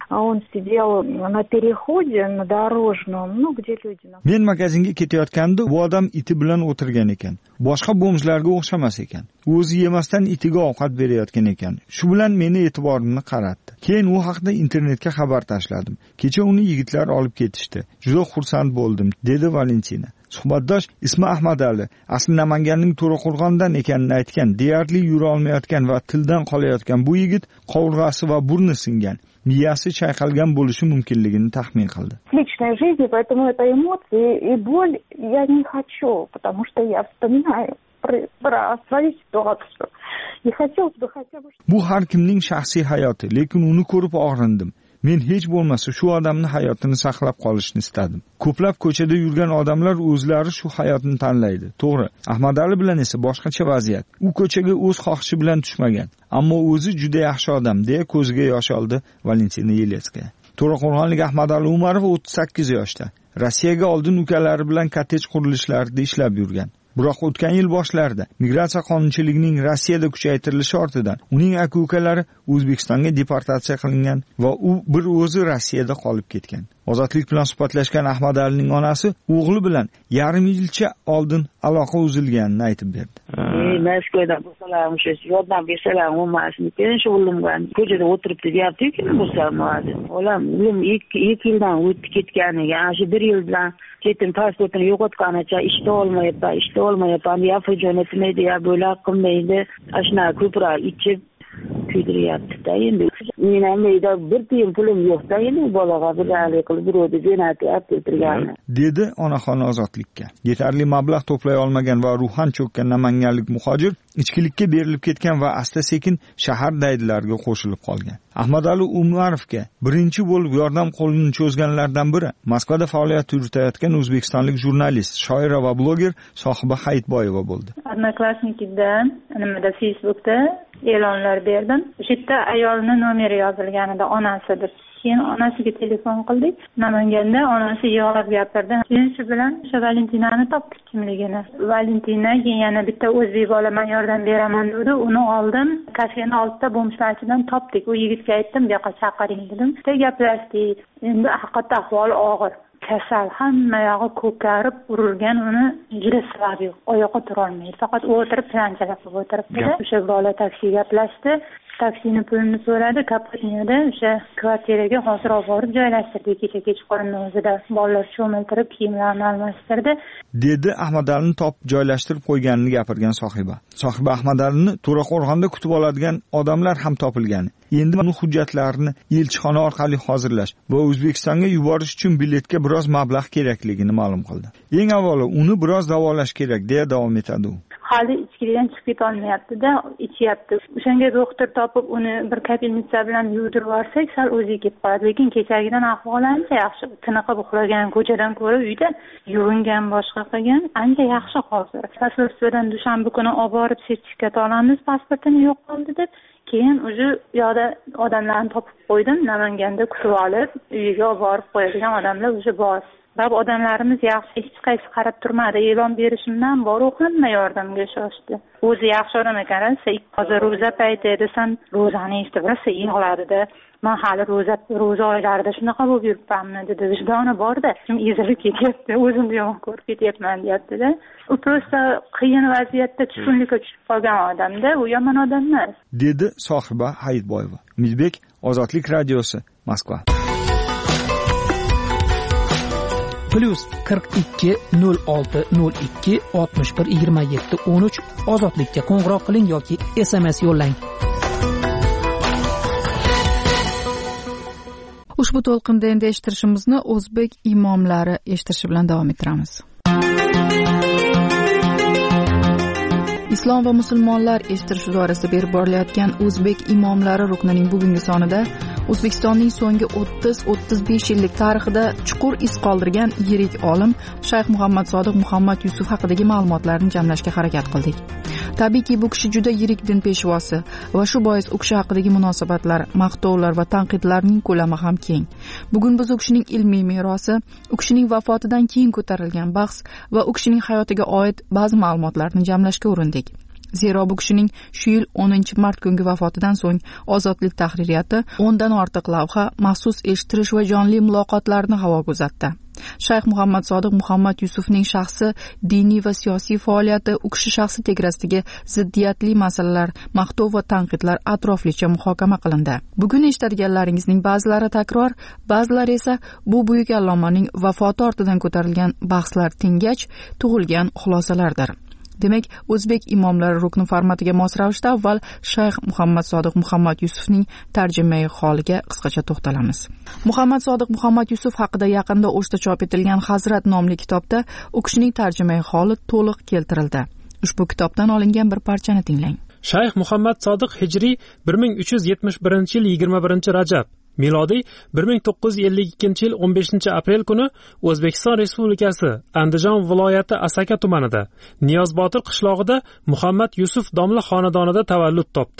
Men magazinga ketayotganda bu odam iti bilan o'tirgan ekan. Boshqa bomjlarga o'xshamas ekan. O'zi yemasdan itiga ovqat berayotgan ekan. Shu bilan meni e'tiborimni qaratdi. Keyin u haqida internetga xabar tashladim. Kecha uni yigitlar olib ketishdi. Juda xursand bo'ldim, dedi Valentina. Suhbatdosh ismi Ahmadali, asli Namanganning To'raqo'rg'ondan ekanini aytgan, deyarli yura olmayotgan va tildan qolayotgan bu yigit qovurg'asi va burni singan, miyasi chayqalgan bo'lishi mumkinligini taxmin qildi. Личной жизни, поэтому это эмоции и боль я не хочу, потому что я вспоминаю про свою ситуацию. И хотелось бы хотя бы... Bu har kimning shaxsiy hayoti, lekin uni ko'rib og'rindim. Men hech bo'lmasa shu odamning hayotini saqlab qolishni istadim. Ko'plab ko'chada yurgan odamlar o'zlari shu hayotni tanlaydi. To'g'ri, Ahmadali bilan esa boshqacha vaziyat. U ko'chaga o'z xohishi bilan tushmagan, ammo o'zi juda yaxshi odam, deya ko'ziga yosh oldi Valentina Yeletskaya. To'raqo'rg'onlik Ahmadali Umarov o'ttiz sakkiz yoshda. Rossiyaga oldin ukalari bilan kottej qurilishlarida ishlab yurgan. Biroq o'tgan yil boshlarida migratsiya qonunchiligining Rossiyada kuchaytirilishi ortidan uning aka-ukalari O'zbekistonga deportatsiya qilingan va u bir o'zi Rossiyada qolib ketgan. Ozodlik bilan suhbatlashgan Ahmadalining onasi o'g'li bilan yarim yilcha oldin aloqa uzilganini aytib berdi. Moskvadan bo'lsalar o'sha yordam bersalar bo'lmasmi keyin shu ulimdan ko'chada o'tiribdi deyapti-ku bo'lsa muazin olam ulim ikki yildan o'tib ketganiga ana shu bir yil bilan ketin pasportini yo'qotganicha ishda olmayapman ishda olmayapman deya fojon etmaydi ya bo'lak qilmaydi shunaqa ko'proq ichib kuydiryapti-da endi men ham bir tiyin pulim yo'q-da endi bolaga biralik qilib birovni jo'natyapti turgani dedi onaxon Ozodlikka. Yetarli mablag' to'play olmagan va ruhan cho'kkan namanganlik muhojir ichkilikka berilib ketgan va asta sekin shahar daydilariga qo'shilib qolgan. Ahmadali Umarovga birinchi bo'lib yordam qo'lini cho'zganlardan biri Moskvada faoliyat yuritayotgan o'zbekistonlik jurnalist, shoira va bloger Sohiba Hayitboyeva bo'ldi. Odnoklassnikidan nimada Facebookda e'lonlar berdim. O'sha yerda ayolning nomeri yozilganida onasidir. Keyin onasiga telefon qildik. Namanganda onasi yig'lab gapirdi. Keyin shu bilan o'sha Valentinani topdik kimligini. Valentina yana bitta o'zbek bola men yordam beraman dedi. Uni oldim. Kafening oldida bomshlarchidan topdik. U yigitga aytdim, "Bu yoqqa chaqiring" dedim. Bitta gaplashdik. Endi haqiqatda ahvoli og'ir. Kasal, hamma yog'i ko'karib, urilgan, uni yurisi yo'q, oyoqqa tura olmaydi. Faqat o'tirib planshalar qilib o'tiribdi. O'sha bola taksi gaplashdi. Taksini pulini so'radi, Kapotniyada o'sha kvartiraga hozir olib borib joylashtirdik. Kecha kechqurunning o'zida bolalar cho'miltirib, kiyimlarini almashtirdi. Dedi Ahmadalini top joylashtirib qo'yganini gapirgan Sohiba. Sohiba Ahmadalini To'raqo'rg'onda kutib oladigan odamlar ham topilgan. Endi uni hujjatlarini elchixona orqali hozirlash va O'zbekistonga yuborish uchun biletga biroz mablag' kerakligini ma'lum qildi. Eng avvalo uni biroz davolash kerak, deya davom etadi u. Hali ichkilikdan chiqib keta olmayapti-da, ichyapti. O'shanga doktor topib uni bir kapelnitsa bilan yuvdirib yuborsak, sal o'ziga kelib qoladi. Lekin kechagidan ahvoli ancha yaxshi. Tiniqib uxlagan, ko'chadan ko'ra uyda yuvingan, boshqa qilgan, ancha yaxshi hozir. Pasportdan dushanba kuni olib borib sertifikat olamiz, pasportini yo'q qoldi deb. Keyin o'sha yo'da odamlarni topib qo'ydim, Namanganda kutib olib, uyiga olib borib qo'yadigan odamlar o'sha bor. Bab odamlarimiz yaxshi, hech qaysi qarab turmadi. E'lon berishimdan boru hamma yordamga shoshdi. O'zi yaxshi odam ekan, hozir ro'za payti desam, ro'zani eshitib rosa yig'ladi-da. Men hali ro'za ro'za oylarida shunaqa bo'lib yuribmanmi dedi. Vijdoni bor-da, kim ezilib ketyapti, o'zimni yomon ko'rib ketyapman deyapti-da. U prosta qiyin vaziyatda tushkunlikka tushib qolgan odam-da, u yomon odam emas. Dedi Sohiba Hayitboyeva. Umidbek, Ozodlik radiosi, Moskva. Plus qirq ikki nol olti nol ikki oltmish bir yigirma yetti o'n uch Ozodlikka qo'ng'iroq qiling yoki S M S yo'llang. Ushbu to'lqinda endi eshittirishimizni o'zbek imomlari eshittirishi bilan davom ettiramiz. Islom va musulmonlar eshittirish doirasida berib borilayotgan o'zbek imomlari ruknining bugungi sonida O'zbekistonning so'nggi o'ttiz o'ttiz besh yillik tarixida chuqur iz qoldirgan yirik olim Shayx Muhammad Sodiq Muhammad Yusuf haqidagi ma'lumotlarni jamlashga harakat qildik. Tabiiyki, bu kishi juda yirik din peshvosi va shu bois u kishi haqidagi munosabatlar, maqtovlar va tanqidlarning ko'lami ham keng. Bugun biz u kishining ilmiy merosi, u kishining vafotidan keyin ko'tarilgan bahs va u kishining hayotiga oid ba'zi ma'lumotlarni jamlashga urindik. Zero bu kishining shu yil o'ninchi mart kungi vafotidan so'ng Ozodlik tahririyati o'ndan ortiq lavha, maxsus eshittirish va jonli muloqotlarni havoga uzatdi. Shayx Muhammad Sodiq Muhammad Yusufning shaxsi, diniy va siyosiy faoliyati, u kishi shaxsi tegrasidagi ziddiyatli masalalar, maqtov va tanqidlar atroflicha muhokama qilindi. Bugun eshitadiganlaringizning ba'zilari takror, ba'zilari esa bu buyuk allomaning vafoti ortidan ko'tarilgan bahslar tingach tug'ilgan xulosalardir. Demak, o'zbek imomlari rukni formatiga mos ravishda avval Shayx Muhammad Sodiq Muhammad Yusufning tarjimai holiga qisqacha to'xtalamiz. Muhammad Sodiq Muhammad Yusuf haqida yaqinda O'shda chop etilgan Hazrat nomli kitobda u kishining tarjimai holi to'liq keltirildi. Ushbu kitobdan olingan bir parchani tinglang. Shayx Muhammad Sodiq hijriy bir ming uch yuz yetmish birinchi yil yigirma birinchi Rajab, milodiy bir ming to'qqiz yuz ellik ikkinchi yil o'n beshinchi aprel kuni O'zbekiston Respublikasi Andijon viloyati Asaka tumanida Niyozbotir qishlog'ida Muhammad Yusuf domla xonadonida tavallud topdi.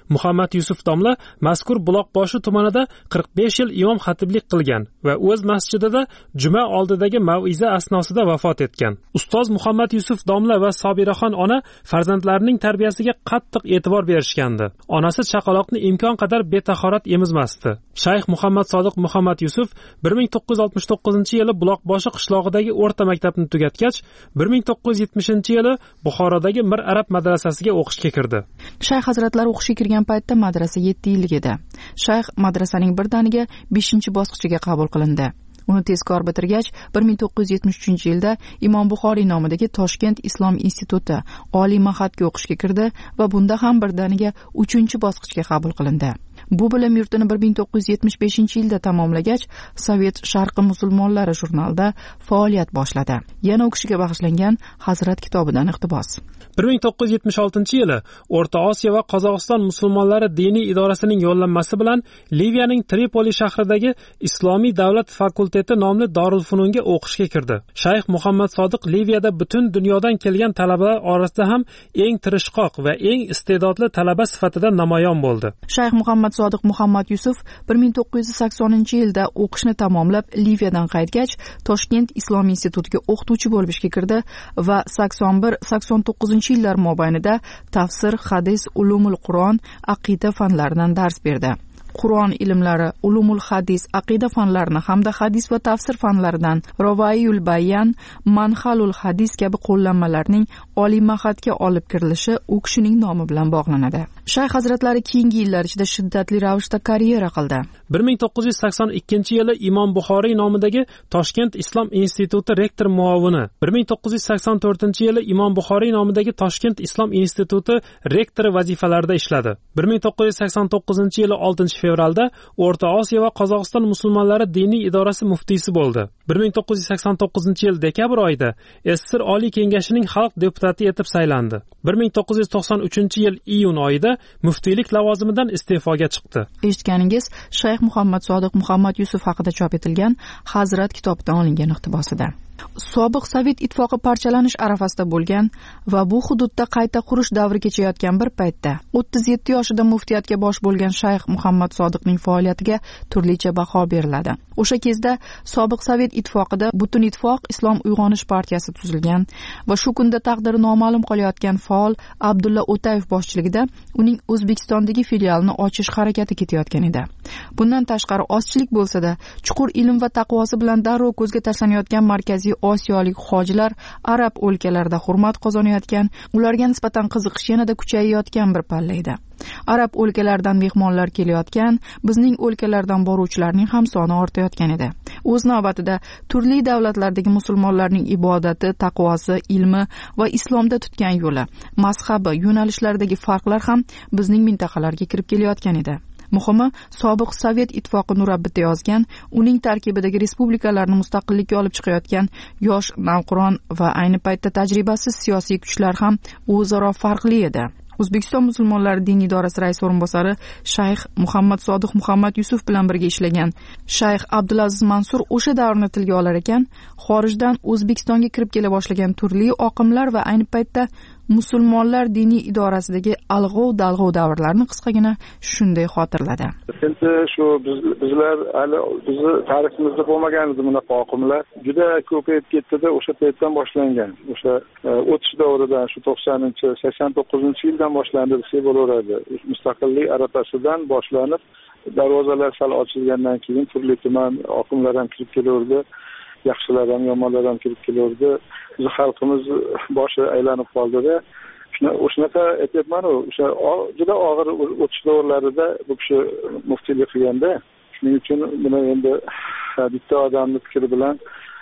Muhammad Yusuf domla mazkur Buloqboshi tumanida qirq besh yil imom xatiblik qilgan va o'z masjidida juma oldidagi mav'iza asnosida vafot etgan. Ustoz Muhammad Yusuf domla va Sobiraxon ona farzandlarining tarbiyasiga qattiq e'tibor berishgandi. Onasi chaqaloqni imkon qadar betahorat emizmasdi. Shayx Muhammad Sodiq Muhammad Yusuf bir ming to'qqiz yuz oltmish to'qqizinchi yili Buloqboshi qishlog'idagi o'rta maktabni tugatgach, bir ming to'qqiz yuz yetmishinchi yili Buxorodagi Mir Arab madrasasiga o'qishga kirdi. Shayx hazratlari o'qishga kirgan paytda madrasa yetti yillik edi. Shayx madrasaning birdaniga beshinchi bosqichiga qabul qilindi. Uni tezkor bitirgach, bir ming to'qqiz yuz yetmish uchinchi yilda Imom Buxoriy nomidagi Toshkent Islom instituti oliy ma'hadga o'qishga kirdi va bunda ham birdaniga uchinchi bosqichga qabul qilindi. Bu bilim yurtini bir ming to'qqiz yuz yetmish beshinchi yilda tamomlagach, Sovet Sharqi musulmonlari jurnalida faoliyat boshladi. Yana o'qishiga bag'ishlangan Hazrat kitobidan iqtibos. bir ming to'qqiz yuz yetmish oltinchi yili O'rta Osiyo va Qozog'iston musulmonlari diniy idorasining yo'llanmasi bilan Liviyaning Tripoli shahridagi Islomiy davlat fakulteti nomli Dorulfununga o'qishga kirdi. Shayx Muhammad Sodiq Liviyada butun dunyodan kelgan talabalar orasida ham eng tirishqoq va eng iste'dodli talaba sifatida namoyon bo'ldi. Shayx Muhammad Sodiq Muhammad Yusuf bir ming to'qqiz yuz saksoninchi yilda o'qishni tamomlab Liviyadan qaytgach, Toshkent Islom institutiga o'qituvchi bo'lib ishga kirdi va sakson bir sakson to'qqizinchi yillar mobaynida tafsir, hadis, ulumul Qur'on, aqida fanlaridan dars berdi. Qur'on ilmlari, ulumul hadis, aqida fanlarini hamda hadis va tafsir fanlaridan Rovayul Bayan, Manhalul hadis kabi qo'llanmalarning oliy ma'hadga olib kirilishi u kishining nomi bilan bog'lanadi. Shayx hazratlari keyingi yillar ichida shiddatli ravishda karyera qildi. bir ming to'qqiz yuz sakson ikkinchi yili Imom Buxoriy nomidagi Toshkent Islom instituti rektor muovini, bir ming to'qqiz yuz sakson to'rtinchi yili Imom Buxoriy nomidagi Toshkent Islom instituti rektori vazifalarida ishladi. bir ming to'qqiz yuz sakson to'qqizinchi yili oltinchi fevralda O'rta Osiyo va Qozog'iston musulmonlari diniy idorasi muftiysi bo'ldi. bir ming to'qqiz yuz sakson to'qqizinchi yil dekabr oyida S S R Oliy kengashining xalq deputati etib saylandi. bir ming to'qqiz yuz to'qson uchinchi yil iyun oyida muftiylik lavozimidan iste'foga chiqdi. Eshitganingiz Shayx Muhammad Sodiq Muhammad Yusuf haqida chop etilgan Hazrat kitobidan olingan iqtibosida. Sobiq Sovet ittifoqi parchalanish arafasida bo'lgan va bu hududda qayta qurish davri kechayotgan bir paytda o'ttiz yetti yoshida muftiyatga bosh bo'lgan Shayx Muhammad Sodiqning faoliyatiga turlicha baho beriladi. O'sha kezda sobiq Sovet ittifoqida Butun ittifoq Islom uyg'onish partiyasi tuzilgan va shu kunda taqdiri noma'lum qolayotgan faol Abdulla O'tayev boshchiligida uning O'zbekistondagi filialini ochish harakati ketayotgan edi. Bundan tashqari ozchilik bo'lsa-da, chuqur ilm va taqvosi bilan darrov ko'zga tashlanayotgan markaziy osiyolik hojilar arab o'lkalarida hurmat qozonayotgan, ularga nisbatan qiziqish yanada kuchayayotgan bir palla edi. Arab o'lkalaridan mehmonlar kelayotgan, bizning o'lkalardan boruvchilarning ham soni ortayotgan edi. O'z navbatida turli davlatlardagi musulmonlarning ibodati, taqvosi, ilmi va islomda tutgan yo'li, mazhabi, yo'nalishlaridagi farqlar ham bizning mintaqalarga kirib kelayotgan edi. Muhimi, sobiq Sovet ittifoqi Nurabbida yozgan, uning tarkibidagi respublikalarni mustaqillikka olib chiqayotgan yosh navqiron va ayni paytda tajribasiz siyosiy kuchlar ham o'zaro farqli edi. O'zbekiston musulmonlari diniy idorasi rais o'rinbosari Shayx Muhammad Sodiq Muhammad Yusuf bilan birga ishlagan Shayx Abdulaziz Mansur o'sha davrni tilga olar ekan, xorijdan O'zbekistonga kirib kela boshlagan turli oqimlar va ayni paytda musulmonlar diniy idorasidagi alg'ov-dalg'ov davrlarni qisqagina shunday xotirladi. Endi shu biz, bizlar hali bizni tariximizda bo'lmagan edi bunaqa oqimlar. Juda ko'payib ketdi-da, o'sha paytdan boshlangan. O'sha o'tish davridan, shu to'qsoninchi, sakson to'qqizinchi yildan boshlandi desa bo'laveradi. Mustaqillik arafasidan boshlanib, darvozalar sal ochilgandan keyin turli tuman oqimlar ham kirib kelaverdi. Yaxshilar ham, yomonlar ham kirib kelaverdi. Biz xalqimiz boshi aylanib qoldi-da. Shuna o'shanaqa aytayapman, o'sha juda og'ir o'tish davrlarida bu kishi muftiylik qilganda, shuning uchun buni endi bitta odamning fikri bilan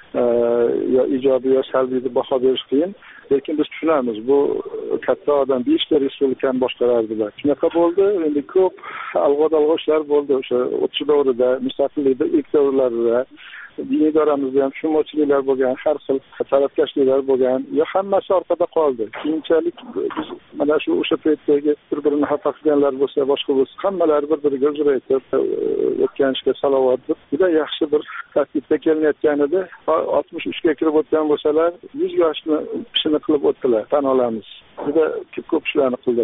yo ijobiy yo salbiy deb baho berish qiyin. Lekin biz tushunamiz, bu katta odam beshta respublikani boshqarardilar. Shunaqa bo'ldi, endi ko'p alg'ov-dalg'ov ishlar bo'ldi o'sha o'tish davrida, mustaqillikda ilk davrlarida. Diniy idoramizda ham tushunmovchiliklar bo'lgan, har xil tarafkashliklar bo'lgan, yo hammasi orqada qoldi. Keyinchalik biz mana shu o'sha paytdagi bir-birini xafa qilganlar bo'lsa, boshqa bo'lsa, hammalari bir-biriga uzr aytib, o'tgan ishga salovat deb, juda yaxshi bir tartibda kelinayotgan edi. oltmish uchga kirib o'tgan bo'lsalar, yuz yoshni ishini qilib o'tdilar, tan olamiz. Juda ko'p ishlarni qildilar.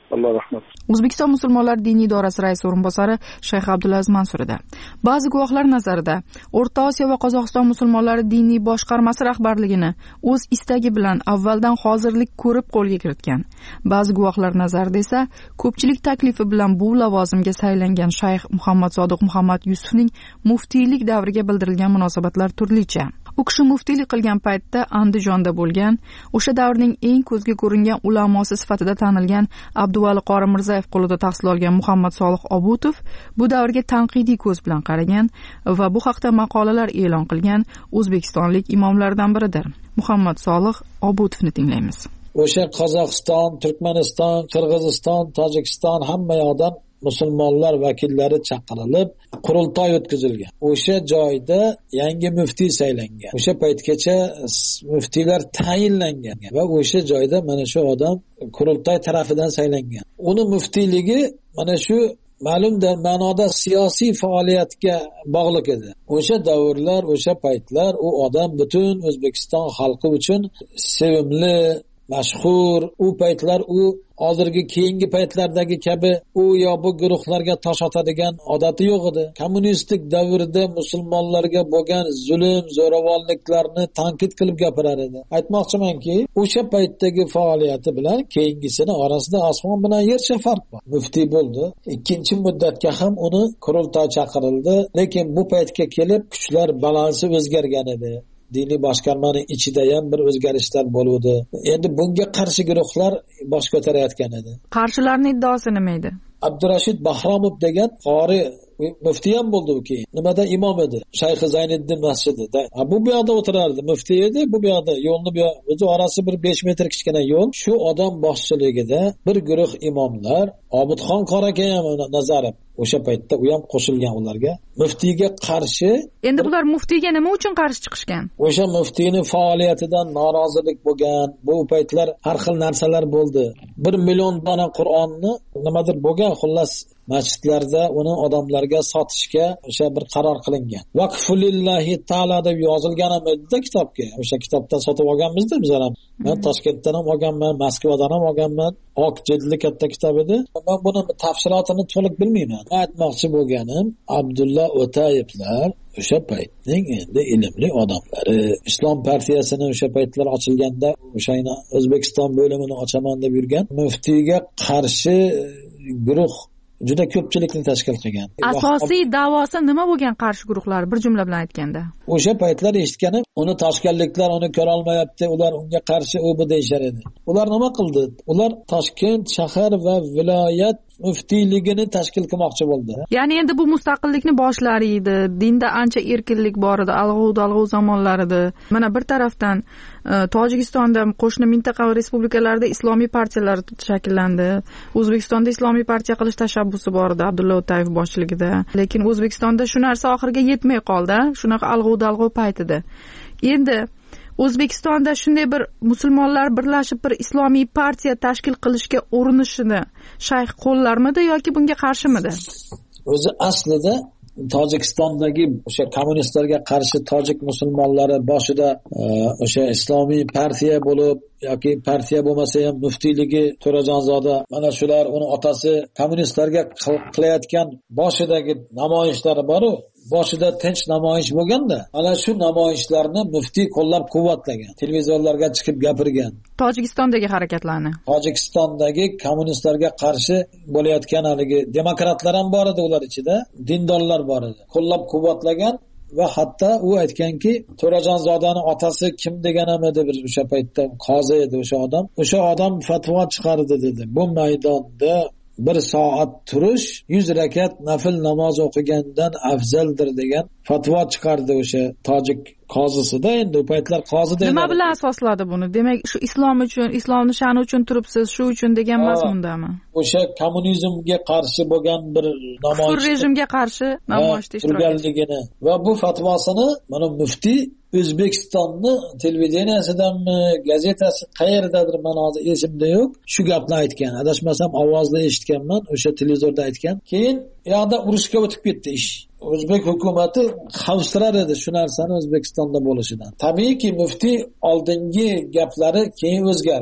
alloh rahmat. O'zbekiston musulmonlar diniy idorasi raisi o'rinbosari Shayx Abdulaziz Mansurida. Ba'zi guvohlar nazarida O'rta Osiyo va Qozog'iston musulmonlari diniy boshqarmasi rahbarligini o'z istagi bilan avvaldan hozirlik ko'rib qo'lga kiritgan. Ba'zi guvohlar nazarida esa ko'pchilik taklifi bilan bu lavozimga saylangan Shayx Muhammad Sodiq Muhammad Yusufning muftiylik davriga bildirilgan munosabatlar turlicha. U kishi muftiylik qilgan paytda Andijonda bo'lgan, o'sha davrning eng ko'zga ko'ringan ulamosi sifatida tanilgan Abduvali Qori Mirzayev qo'lida tahsil olgan Muhammad Solih Obutov bu davrga tanqidiy ko'z bilan qaragan va bu haqda maqolalar e'lon qilgan o'zbekistonlik imomlardan biridir. Muhammad Solih Obutovni tinglaymiz. O'sha Qozog'iston, Turkmaniston, Qirg'iziston, Tojikiston hamma yoqdan musulmonlar vakillari chaqirilib qurultoy o'tkazilgan. O'sha joyda yangi muftiy saylangan. O'sha paytgacha muftiylar tayinlangan va o'sha joyda mana shu odam qurultoy tarafidan saylangan. Uni muftiyligi mana shu ma'lum ma'noda siyosiy faoliyatga bog'liq edi. O'sha davrlar, o'sha paytlar u odam butun O'zbekiston xalqi uchun sevimli, mashhur. U paytlar u hozirgi keyingi paytlardagi kabi u yo bu guruhlarga tosh otadigan odati yo'q edi. Kommunistik davrda musulmonlarga bo'lgan zulm, zo'ravonliklarni tanqid qilib gapirar edi. Aytmoqchimanki, o'sha paytdagi faoliyati bilan keyingisini orasida osmon bilan yercha farq bor. Muftiy bo'ldi. Ikkinchi muddatga ham uni qurultoy chaqirildi, lekin bu paytga kelib kuchlar balansi o'zgargan edi. Diniy boshqarmaning ichida ham bir o'zgarishlar bo'ldi. Endi bunga qarshi guruhlar bosh ko'tarayotgan edi. Qarshilarning iddaosi nima edi? Abdurashid Bahromov degan qori muftiy ham bo'ldi u keyin. Nimada imom edi? Shayx Zayniddin masjidida. Bu bu yoqda o'tirardi, muftiy edi. Bu bu yoqda yo'lni bu o'zi orasi bir besh metr kichkina yo'l. Shu odam boshchiligida bir guruh imomlar, Obidxon Qoraka ham Nazarov o'sha paytda u ham qo'shilgan ularga. Muftiyga qarshi. Endi bular muftiyga nima uchun qarshi chiqishgan? O'sha muftiyning faoliyatidan norozilik bo'lgan. Bu paytlar har xil narsalar bo'ldi. bir million dona Qur'onni nimadir bo'lgan, xullas masjidlarda uni odamlarga sotishga o'sha bir qaror qilingan. Vaqfulillahi taala deb yozilgan edi kitobga. O'sha kitobdan sotib olganmizda biz ham. Men Toshkentdan ham olganman, Moskvadan ham olganman. Oq jildli katta kitob edi. Men buni tafsilotini to'liq bilmayman. Aytmoqchi bo'lganim, Abdulla O'tayevlar o'sha paytning endi ilmli odamlari. Islom partiyasini o'sha paytlar ochilganda o'shayni O'zbekiston bo'limini ochaman deb yurgan muftiyga qarshi guruh juda ko'pchilikni tashkil qilgan. Asosiy da'vosi nima bo'lgan qarshi guruhlar bir jumla bilan aytganda? O'sha paytlar eshitganim, uni toshkentliklar uni ko'ra olmayapti, ular unga qarshi u bu deyishar edi. Ular nima qildi? Ular Toshkent shahar va viloyat muftiyligini tashkil qilmoqchi bo'ldi. Ya'ni endi bu mustaqillikni boshlari edi. Dinda ancha erkinlik bor edi, alg'ov-dalg'ov zamonlar edi. Mana bir tarafdan Tojikistonda qo'shni mintaqa va respublikalarda islomiy partiyalar shakllandi. O'zbekistonda islomiy partiya qilish tashabbusi bor edi Abdulla O'tayev boshchiligida. Lekin O'zbekistonda shu narsa oxiriga yetmay qoldi. Shunaqa alg'ov-dalg'ov payt edi. Endi O'zbekistonda shunday bir musulmonlar birlashib bir islomiy partiya tashkil qilishga urinishini shayx qo'llarmidi yoki bunga qarshimidi? O'zi aslida Tojikistondagi o'sha kommunistlarga qarshi tojik musulmonlari boshida o'sha islomiy partiya bo'lib yoki partiya bo'lmasa ham muftiyligi To'rajonzoda, mana shular uni otasi kommunistlarga qilayotgan boshidagi namoyishlari bor-ku, boshida tinch namoyish bo'lganda, ana shu namoyishlarni muftiy qo'llab-quvvatlagan, televizorlarga chiqib gapirgan. Tojikistondagi harakatlarni. Tojikistondagi kommunistlarga qarshi bo'layotgan haligi demokratlar ham bor edi ular ichida, dindorlar bor edi. Qo'llab-quvvatlagan va hatto u aytganki, To'rajonzodaning otasi kim degan ham edi bir o'sha paytda qozi edi o'sha odam. O'sha odam fatvo chiqardi dedi. Bu maydonda bir soat turish yuz rakat nafil namoz o'qigandan afzaldir degan fatvo chiqardi o'sha tojik qozisida. Endi u paytlar qozi deydi. Nima bilan asosladi buni? Demak, shu islom uchun, islomni sha'ni uchun turibsiz, shu uchun degan mazmundami? O'sha kommunizmga qarshi bo'lgan bir namoyish, kufr rejimga qarshi namoyishda ishtirok etganligini va bu fatvosini mana muftiy O'zbekistonni televideniyasidanmi, gazetasi qayerdadir, men hozir esimda yo'q, shu gapni aytgan. Adashmasam ovozda eshitganman, o'sha televizorda aytgan. Keyin yoqda urushga o'tib ketdi ish. O'zbek hukumati xavfsirar edi shu narsani O'zbekistonda bo'lishidan. Tabiiyki muftiy oldingi gaplari keyin o'zgardi.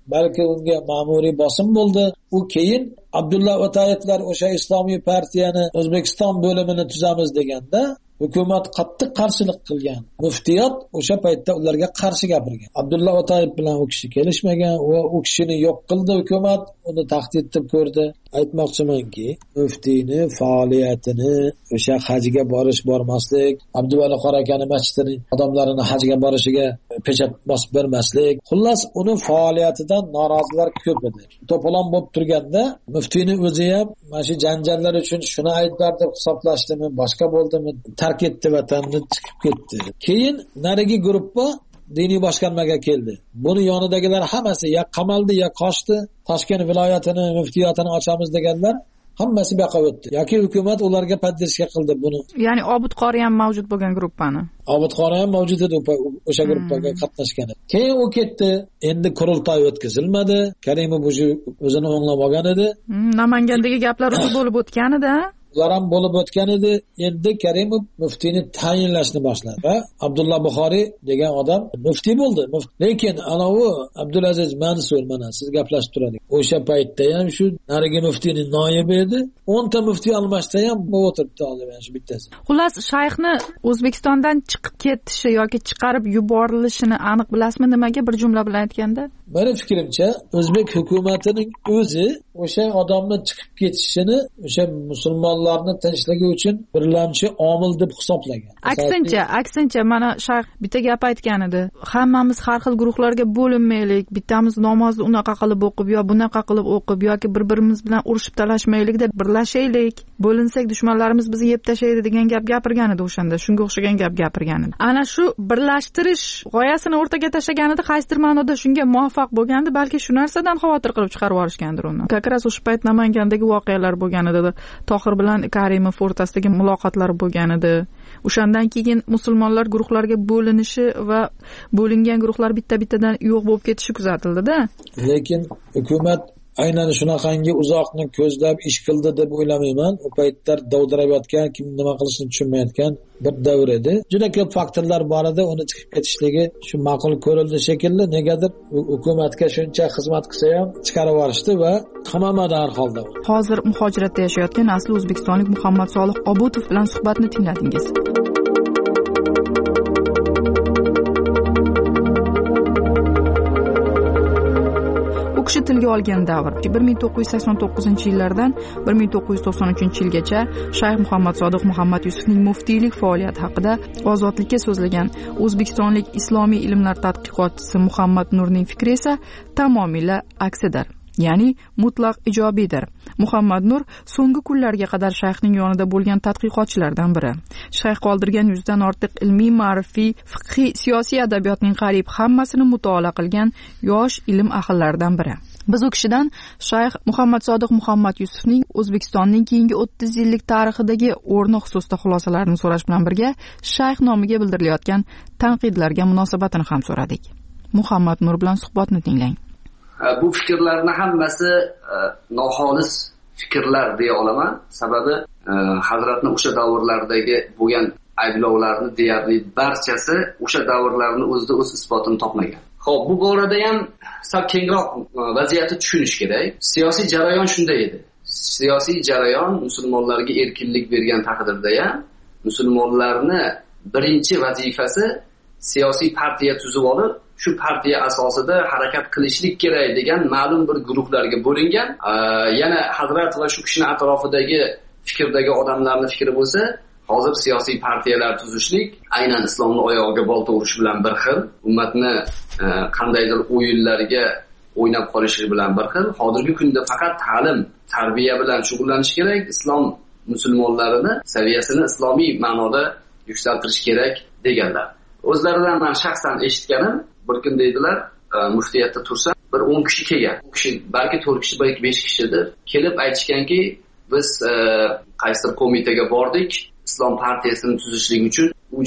balki unga ma'muriy bosim bo'ldi. U keyin Abdulla O'tayevlar o'sha islomiy partiyani O'zbekiston bo'limini tuzamiz deganda hukumat qattiq qarshilik qilgan. Muftiyat o'sha paytda ularga qarshi gapirgan. Abdulla O'tayev bilan u kishi kelishmagan va u kishini yo'q qildi hukumat, uni tahdid qilib ko'rdi. Aytmoqchimanki, muftiyni faoliyatini o'sha hajga borish bormaslik, Abduvali Qorakani masjidining odamlarini hajga borishiga pechat bosib bermaslik, xullas uni faoliyatidan norozilar ko'p edi. To'polon bo'lib turganda muftiyni o'zi ham mana shu janjallar uchun shuni aybdor deb hisoblashdimi, boshqa bo'ldimi, tark etdi vatanni, chiqib ketdi. Keyin narigi guruhga diniy boshqarmaga keldi. Buni yonidagilar hammasi ya qamaldi, ya qochdi. Toshkent viloyatini, muftiyatini ochamiz deganlar hammasi bu yoqqa o'tdi. Yoki hukumat ularga poddershka qildi buni. Ya'ni Obid Qori ham mavjud bo'lgan gruppani. Obid Qori ham mavjud edi o'sha gruppaga qatnashgan. Keyin u ketdi. Endi qurultoy o'tkazilmadi. Karimov o'zini o'nglab olgan edi. Namangandagi gaplar o'zi bo'lib o'tgan-edi. Ular ham bo'lib o'tgan edi. Endi Karimov muftiyni tayinlashni boshladi va Abdulla Buxoriy degan odam muftiy bo'ldi. Lekin anavi Abdulaziz Mansur, mana siz gaplashib turadik. O'sha paytda ham shu narigi muftiyning noibi edi. o'nta muftiy almashsa ham bu o'tiribdi hozir shu bittasi. Xullas, shayxni O'zbekistondan chiqib ketishi yoki chiqarib yuborilishini aniq bilasizmi nimaga bir jumla bilan aytganda? Meni fikrimcha, o'zbek hukumatining o'zi o'sha odamni chiqib ketishini o'sha musulmonlarni tinchligi uchun birlamchi omil deb hisoblagan. Aksincha, aksincha mana shayx bitta gap aytgan edi. Hammamiz har xil guruhlarga bo'linmaylik, bittamiz namozni unaqa qilib o'qib yo bunaqa qilib o'qib yoki bir-birimiz bilan urushib talashmaylik deb birlashaylik. Bo'linsak dushmanlarimiz bizni yeb tashlaydi degan gap gapirgan edi o'shanda. Shunga o'xshagan gap gapirgan edi. Ana shu birlashtirish g'oyasini o'rtaga tashlaganida qaysidir ma'noda shunga muvaffaq bo'lgandi, balki shu narsadan xavotir qilib chiqarib yuborishgandir uni. Kakras o'sha payt Namangandagi voqealar bo'lgan edi. Tohir bilan Karimov o'rtasidagi muloqotlar bo'lgan edi. O'shandan keyin musulmonlar guruhlarga bo'linishi va bo'lingan guruhlar bitta-bittadan yo'q bo'lib ketishi kuzatildi-da. Lekin hukumat aynan shunaqangi uzoqni ko'zlab ish qildi deb o'ylamayman. U paytlar dovdirayotgan, kim nima qilishini tushunmayotgan bir davr edi. Juda ko'p faktorlar bor edi, uni chiqib ketishligi shu ma'qul ko'rildi shekilli. Negadir hukumatga shuncha xizmat qilsa ham chiqarib yuborishdi va qamalmadi har holda. Hozir muhojiratda yashayotgan asli o'zbekistonlik Muhammad Solih Obutov bilan suhbatni tingladingiz. Kishi tilga olgan davr bir ming to'qqiz yuz sakson to'qqizinchi yillardan bir ming to'qqiz yuz to'qson uchinchi yilgacha Shayx Muhammad Sodiq Muhammad Yusufning muftiylik faoliyati haqida Ozodlikka so'zlagan o'zbekistonlik islomiy ilmlar tadqiqotchisi Muhammad Nurning fikri esa tamomila aksidir. Ya'ni mutlaq ijobiydir. Muhammad Nur so'nggi kunlarga qadar shayxning yonida bo'lgan tadqiqotchilardan biri. Shayx qoldirgan yuzdan ortiq ilmiy, ma'rifiy, fiqhiy, siyosiy adabiyotning qariyb hammasini mutolaa qilgan yosh ilm ahllaridan biri. Biz u kishidan Shayx Muhammad Sodiq Muhammad Yusufning O'zbekistonning keyingi o'ttiz yillik tarixidagi o'rni xususida xulosalarini so'rash bilan birga shayx nomiga bildirilayotgan tanqidlarga munosabatini ham so'radik. Muhammad Nur bilan suhbatni tinglang. Bu fikrlarning hammasi noxolis fikrlar deya olaman. Sababi Hazratning o'sha davrlardagi bo'lgan ayblovlarni deyarli barchasi o'sha davrlarning o'zida o'z isbotini topmagan. Xo'p, bu borada ham sal kengroq vaziyatni tushunish kerak. Siyosiy jarayon shunday edi. Siyosiy jarayon musulmonlarga erkinlik bergan taqdirda ham musulmonlarni birinchi vazifasi siyosiy partiya tuzib olib, shu partiya asosida harakat qilishlik kerak degan ma'lum bir guruhlarga bo'lingan. Yana Hazrat va shu kishining atrofidagi fikrdagi odamlarning fikri bo'lsa, hozir siyosiy partiyalar tuzishlik aynan islomni oyog'iga bolta urish bilan bir xil, ummatni qandaydir o'yinlarga o'ynab qolishi bilan bir xil. Hozirgi kunda faqat ta'lim, tarbiya bilan shug'ullanish kerak, islom musulmonlarini saviyasini islomiy ma'noda yuksaltirish kerak deganlar. O'zlaridan men shaxsan eshitganim, bir kun deydilar, muftiyatda tursam, bir o'n kishi kelgan. U kishi balki to'rt kishi, balki besh kishidir. Kelib aytishganki, biz qaysidir qo'mitaga bordik, islom partiyasini tuzishlik uchun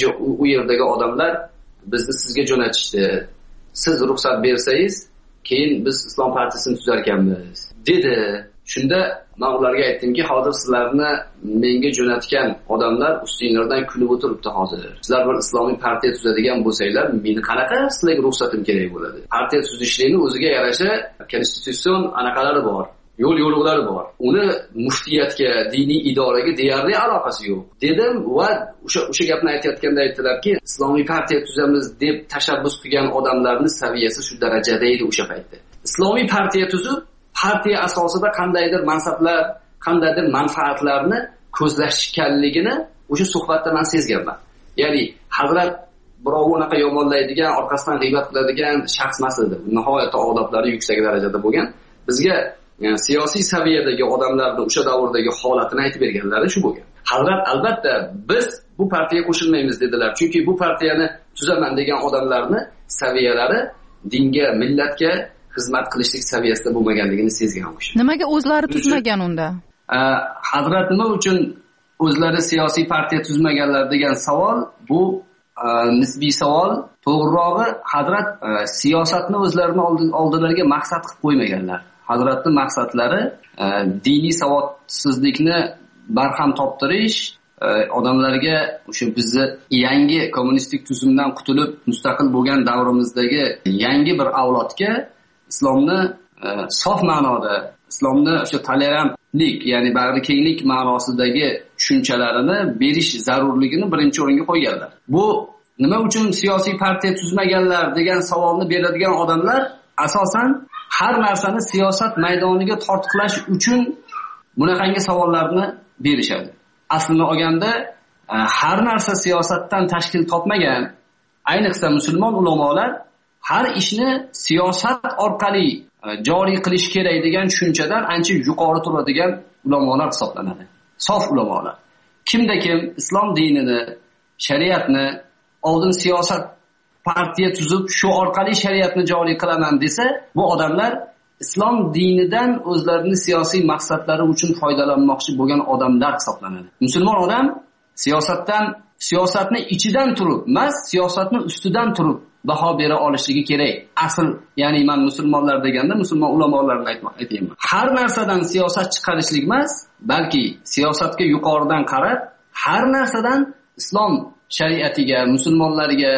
u yerdagi odamlar bizni sizga jo'natishdi. Siz ruxsat bersangiz, keyin biz islom partiyasini tuzar ekanmiz dedi. Shunda men ularga aytdimki, hozir sizlarni menga jo'natgan odamlar ustinglardan kulib o'tiribdi hozir. Sizlar bir islomiy partiya tuzadigan bo'lsanglar, meni qanaqa sizlarga ruxsatim kerak bo'ladi? Partiya tuzishlikni o'ziga yarasha konstitutsion anaqalari bor. Yo'l yo'riqlari bor. Uni muftiyatga, diniy idoraga deyarli aloqasi yo'q. Dedim va o'sha o'sha gapni aytayotganda aytdilarki, islomiy partiya tuzamiz deb tashabbus qilgan odamlarning saviyasi shu darajada edi o'sha paytda. Islomiy partiya tuzib, partiya asosida qandaydir mansablar, qandaydir manfaatlarni ko'zlashganligini o'sha suhbatda men sezganman. Ya'ni Hazrat birov unaqa yomonlaydigan, orqasidan g'iybat qiladigan shaxs emas edi. Nihoyatda odoblari yuksak darajada bo'lgan. Bizga yani siyosiy saviyadagi odamlarning o'sha davrdagi holatini aytib berganlari shu bo'lgan. Hazrat albatta biz bu partiyaga qo'shilmaymiz dedilar. Chunki bu partiyani tuzaman degan odamlarni saviyalari dinga, millatga xizmat qilishlik saviyasida bo'lmaganligini sezgan o'sha. Nimaga o'zlari tuzmagan unda? Hazrat nima uchun o'zlari siyosiy partiya tuzmaganlar degan savol bu nisbiy savol. To'g'rirog'i Hazrat siyosatni o'zlarining oldilariga maqsad qilib qo'ymaganlar. Hazratning maqsadlari diniy savodsizlikni barham toptirish, odamlarga o'sha bizni yangi kommunistik tuzumdan qutulib mustaqil bo'lgan davrimizdagi yangi bir avlodga islomni sof ma'noda, islomni o'sha tolerantlik, ya'ni bag'rikenglik ma'nosidagi tushunchalarini berish zarurligini birinchi o'ringa qo'yganlar. Bu nima uchun siyosiy partiya tuzmaganlar degan savolni beradigan odamlar asosan har narsani siyosat maydoniga tortqilash uchun bunaqangi savollarni berishadi. Aslini olganda har narsa siyosatdan tashkil topmagan, ayniqsa musulmon ulamolar har ishni siyosat orqali joriy qilish kerak degan tushunchadan ancha yuqori turadigan ulamolar hisoblanadi. Sof ulamolar. Kimda kim islom dinini, shariatni oldin siyosat partiya tuzib shu orqali shariatni joriy qilaman desa, bu odamlar islom dinidan o'zlarining siyosiy maqsadlari uchun foydalanmoqchi bo'lgan odamlar hisoblanadi. Musulmon odam siyosatdan, siyosatni ichidan turib emas, siyosatni ustidan turib baho bera olishligi kerak. Asl, ya'ni men musulmonlar deganda musulmon ulamolarni aytayman. Har narsadan siyosat chiqarishlik emas, balki siyosatga yuqoridan qarab, har narsadan islom shariatiga, musulmonlarga,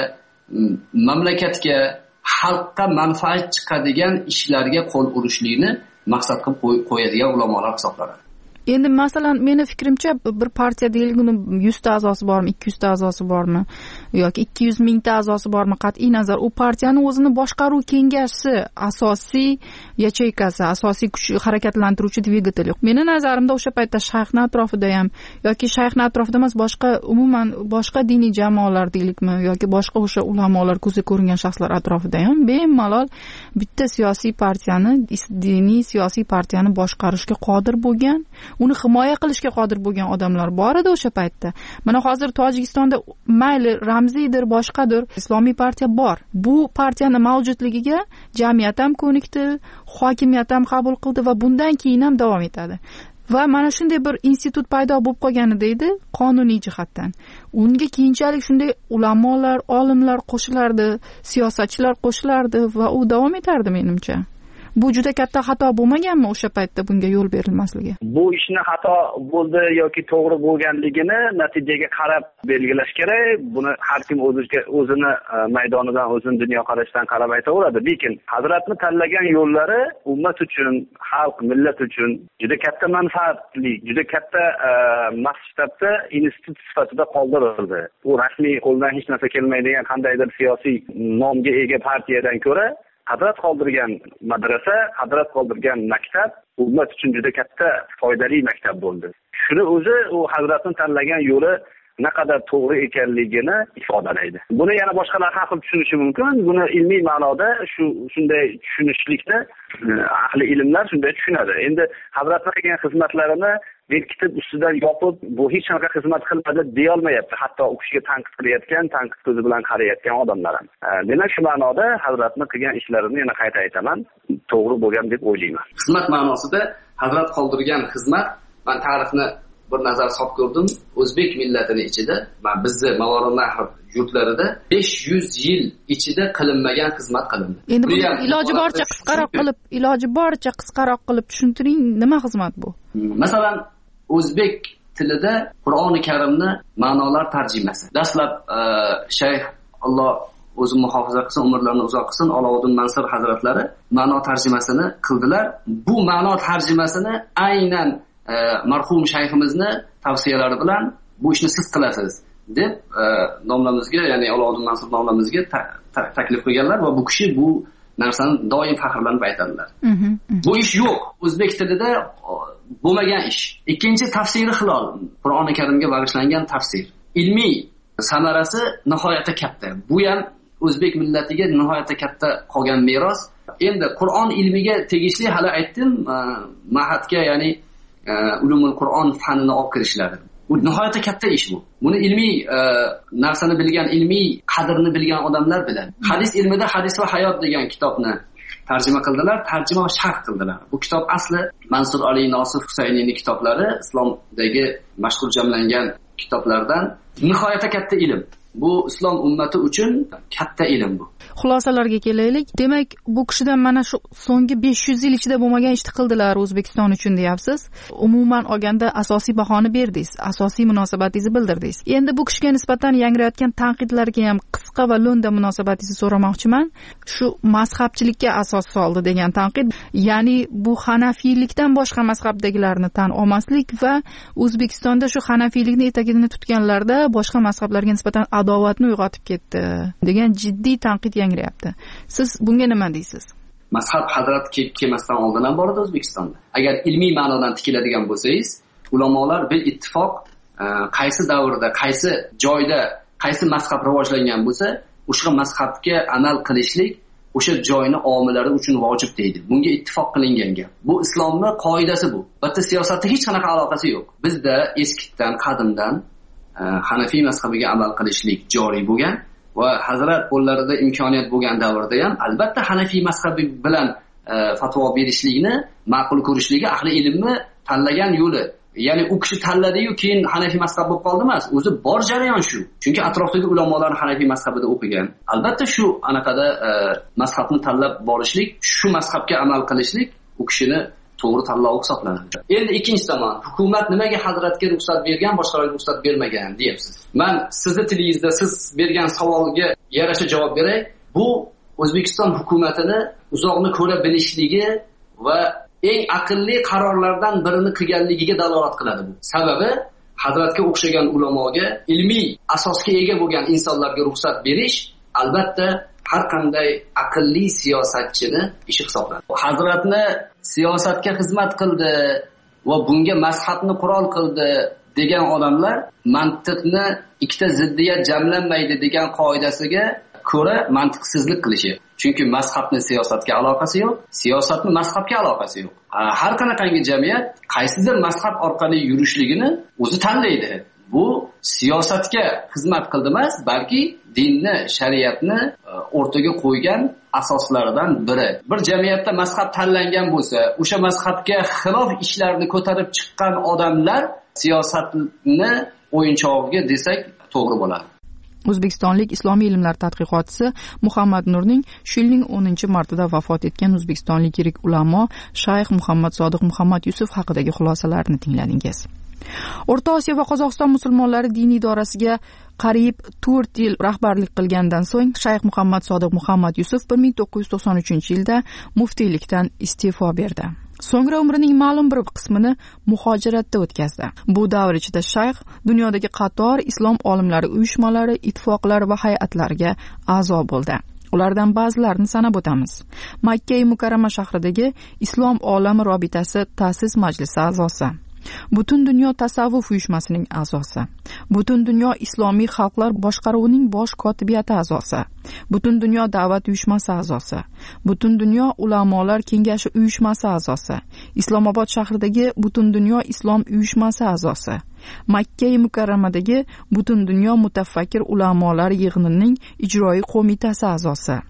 mamlakatga, xalqqa manfaat chiqadigan ishlarga qo'l urishlikni maqsad qilib qo'yadigan ulamolar hisoblanadi. Endi masalan meni fikrimcha bir partiya deylik, uni yuz ta a'zosi bormi, ikki yuz ta a'zosi bormi yoki ikki yuz ming ta a'zosi bormi, qat'iy nazar u partiyani o'zini boshqaruv kengashi asosiy yacheykasi, asosiy kuch harakatlantiruvchi dvigatel yo'q. Meni nazarimda o'sha paytda shayxni atrofida ham yoki shayxni atrofida emas, boshqa umuman boshqa diniy jamoalar deylikmi yoki boshqa o'sha ulamolar, ko'zga ko'ringan shaxslar atrofida ham bemalol bitta siyosiy partiyani, diniy siyosiy partiyani boshqarishga qodir bo'lgan, uni himoya qilishga qodir bo'lgan odamlar bor edi o'sha paytda. Mana hozir Tojikistonda mayli ramziydir, boshqadir islomiy partiya bor. Bu partiyani mavjudligiga jamiyat ham ko'nikdi, hokimiyat ham qabul qildi va bundan keyin ham davom etadi. Va mana shunday bir institut paydo bo'lib qolgani deydi qonuniy jihatdan. Unga keyinchalik shunday ulamolar, olimlar qo'shilardi, siyosatchilar qo'shilardi va u davom etardi menimcha. Bu juda katta xato bo'lmaganmi o'sha paytda bunga yo'l berilmasligi? Bu ishni xato bo'ldi yoki to'g'ri bo'lganligini natijaga qarab belgilash kerak. Buni har kim o'ziga o'zini maydonidan, o'zini dunyoqarashidan qarab aytaveradi. Lekin Hazratni tanlagan yo'llari ummat uchun, xalq, millat uchun juda katta manfaatli, juda katta masshtabda institut sifatida qoldirildi. U rasmiy qo'ldan hech narsa kelmaydigan qandaydir siyosiy nomga ega partiyadan ko'ra Hazrat qoldirgan madrasa, Hazrat qoldirgan maktab ummat uchun juda katta foydali maktab bo'ldi. Shuni o'zi u Hazratning tanlagan yo'li naqadar to'g'ri ekanligini ifodalaydi. Buni yana boshqalar har xil tushunishi mumkin. Buni ilmiy ma'noda shu shunday tushunishlikni ahli ilmlar shunday tushunadi. Endi Hazratning qilgan xizmatlarini berkitib ustidan yopib, bu hech qanaqa xizmat qilmadi deya olmayapti. Hatto u kishiga tanqid qilayotgan, tanqid ko'zi bilan qarayotgan odamlar ham. Demak, shu ma'noda Hazratning qilgan ishlarini yana qayta aytaman, to'g'ri bo'lgan deb o'ylayman. Xizmat ma'nosida Hazrat qoldirgan xizmat, men tarixni bir nazar solib ko'rdim, o'zbek millatini ichida, mana bizni Mavoronahr yurtlarida besh yuz yil ichida qilinmagan xizmat qilindi. Endi bu iloji boricha qisqaroq qilib, iloji boricha qisqaroq qilib tushuntiring, nima xizmat bu? Masalan, o'zbek tilida Qur'oni Karimni ma'nolar tarjimasi. Dastlab Shayx Alloh o'zi muhofaza qilsin, umrlarini uzoq qilsin, Olovuddin Mansur hazratlari ma'no tarjimasini qildilar. Bu ma'no tarjimasini aynan e, marhum shayximizni tavsiyalari bilan bu ishni siz qilasiz deb e, nomlamizga, ya'ni Olovuddin Mansur nomlamizga ta, ta, taklif qilganlar va bu kishi bu narsani doim faxrlanib aytadilar. Bu ish yo'q. O'zbek tilida bo'lmagan ish. Ikkinchi tafsiri hilol. Qur'oni Karimga bag'ishlangan tafsir. Ilmiy samarasi nihoyatda katta. Bu ham o'zbek millatiga nihoyatda katta qolgan meros. Endi Qur'on ilmiga tegishli hali aytdim, ma'hadga, ya'ni ulumul Qur'on fanini olib kirishlari. Bu nihoyatda katta ish bu. Buni ilmiy narsani bilgan, ilmiy qadrini bilgan odamlar biladi. Hadis ilmida Hadis va hayot degan kitobni tarjima qildilar, tarjima va sharh qildilar. Bu kitob asli Mansur Ali Nosif Husayniyning kitoblari, islomdagi mashhur jamlangan kitoblardan. Nihoyatda katta ilm. Bu islom ummati uchun katta ilm bu. Xulosalarga kelaylik. Demak, bu kishidan mana shu so'nggi besh yuz yil ichida bo'lmagan ishni qildilar O'zbekiston uchun deyapsiz. Umuman olganda asosiy bahoni berdingiz, asosiy munosabatingizni bildirdingiz. Endi bu kishiga nisbatan yangrayotgan tanqidlarga ham qisqa va lo'nda munosabatingizni so'ramoqchiman. Shu mazhabchilikka asos soldi degan tanqid, ya'ni bu hanafiylikdan boshqa mazhabdagilarni tan olmaslik va O'zbekistonda shu hanafiylikni etagini tutganlarda boshqa mazhablarga nisbatan adovatni uyg'otib ketdi degan jiddiy tanqid yangrayapti. Siz bunga nima deysiz? Mazhab hazrat kelmasdan oldin ham bor edi O'zbekistonda. Agar ilmiy ma'nodan tikiladigan bo'lsangiz, ulamolar bil ittifoq qaysi davrda, qaysi joyda, qaysi mazhab rivojlangan bo'lsa, o'sha mazhabga amal qilishlik o'sha joyning omillari uchun vojib deydi. Bunga ittifoq qilingan gap. Bu islomning qoidasi bu. Bitta siyosatga hech qanaqa aloqasi yo'q. Bizda eskidan, qadimdan Hanafiy mazhabiga amal qilishlik joriy bo'lgan va hazrat qo'llarida imkoniyat bo'lgan davrda ham albatta Hanafiy mazhabi bilan e, fatvo berishlikni ma'qul ko'rishligi ahli ilmni tanlagan yo'li. Ya'ni u kishi tanladi-yu, keyin Hanafiy mazhab bo'lib qoldi emas. O'zi bor jarayon shu. Chunki atrofdagi ulamolar Hanafiy mazhabida o'qigan. Albatta shu anaqada e, mazhabni tanlab borishlik, shu mazhabga amal qilishlik u kishini to'g'ri tanlov hisoblanadi. Endi ikkinchi tomon, hukumat nimaga hazratga ruxsat bergan, boshqalarga ruxsat bermagan deyapsiz. Men sizni tilingizda siz bergan savolga yarasha javob beray. Bu O'zbekiston hukumatini uzoqni ko'ra bilishligi va eng aqlli qarorlardan birini qilganligiga dalolat qiladi bu. Sababi hazratga o'xshagan ulamoga, ilmiy asosga ega bo'lgan insonlarga ruxsat berish albatta har qanday aqlli siyosatchini ishi hisoblanadi. Hazratni siyosatga xizmat qildi va bunga mazhabni qurol qildi degan odamlar mantiqni ikkita ziddiyat jamlanmaydi degan qoidasiga ko'ra mantiqsizlik qilishadi. Chunki mazhabni siyosatga aloqasi yo'q, siyosatni mazhabga aloqasi yo'q. Har qanaqangi jamiyat qaysidir mazhab orqali yurishligini o'zi tanlaydi. Bu siyosatga xizmat qildi emas, balki dinni, shariatni o'rtaga qo'ygan asoslaridan biri. Bir jamiyatda mazhab tanlangan bo'lsa, o'sha mazhabga xilof ishlarni ko'tarib chiqqan odamlar siyosatni o'yinchog'iga desak to'g'ri bo'ladi. O'zbekistonlik islomiy ilmlar tadqiqotchisi Muhammad Nurning shu yilning o'ninchi martida vafot etgan o'zbekistonlik yirik ulamo Shayx Muhammad Sodiq Muhammad Yusuf haqidagi xulosalarini tingladingiz. O'rta Osiyo va Qozog'iston musulmonlari diniy idorasiga qariyb to'rt yil rahbarlik qilgandan so'ng Shayx Muhammad Sodiq Muhammad Yusuf bir ming to'qqiz yuz to'qson uchinchi yilda muftiylikdan iste'fo berdi. So'ngra umrining ma'lum bir qismini muhojiratda o'tkazdi. Bu davr ichida shayx dunyodagi qator islom olimlari uyushmalari, ittifoqlari va hay'atlariga a'zo bo'ldi. Ulardan ba'zilarini sanab o'tamiz. Makka Mukarrama shahridagi Islom olami robitasi ta'sis majlisi a'zosi, Butun dunyo tasavvuf uyushmasining a'zosi, Butun dunyo islomiy xalqlar boshqaruvining bosh kotibiyati a'zosi, Butun dunyo da'vat uyushmasi a'zosi, Butun dunyo ulamolar kengashi uyushmasi a'zosi, Islomobod shahridagi Butun dunyo islom uyushmasi a'zosi, Makka Mukarramadagi Butun dunyo mutafakkir ulamolar yig'inining ijroiy qo'mitasi a'zosi,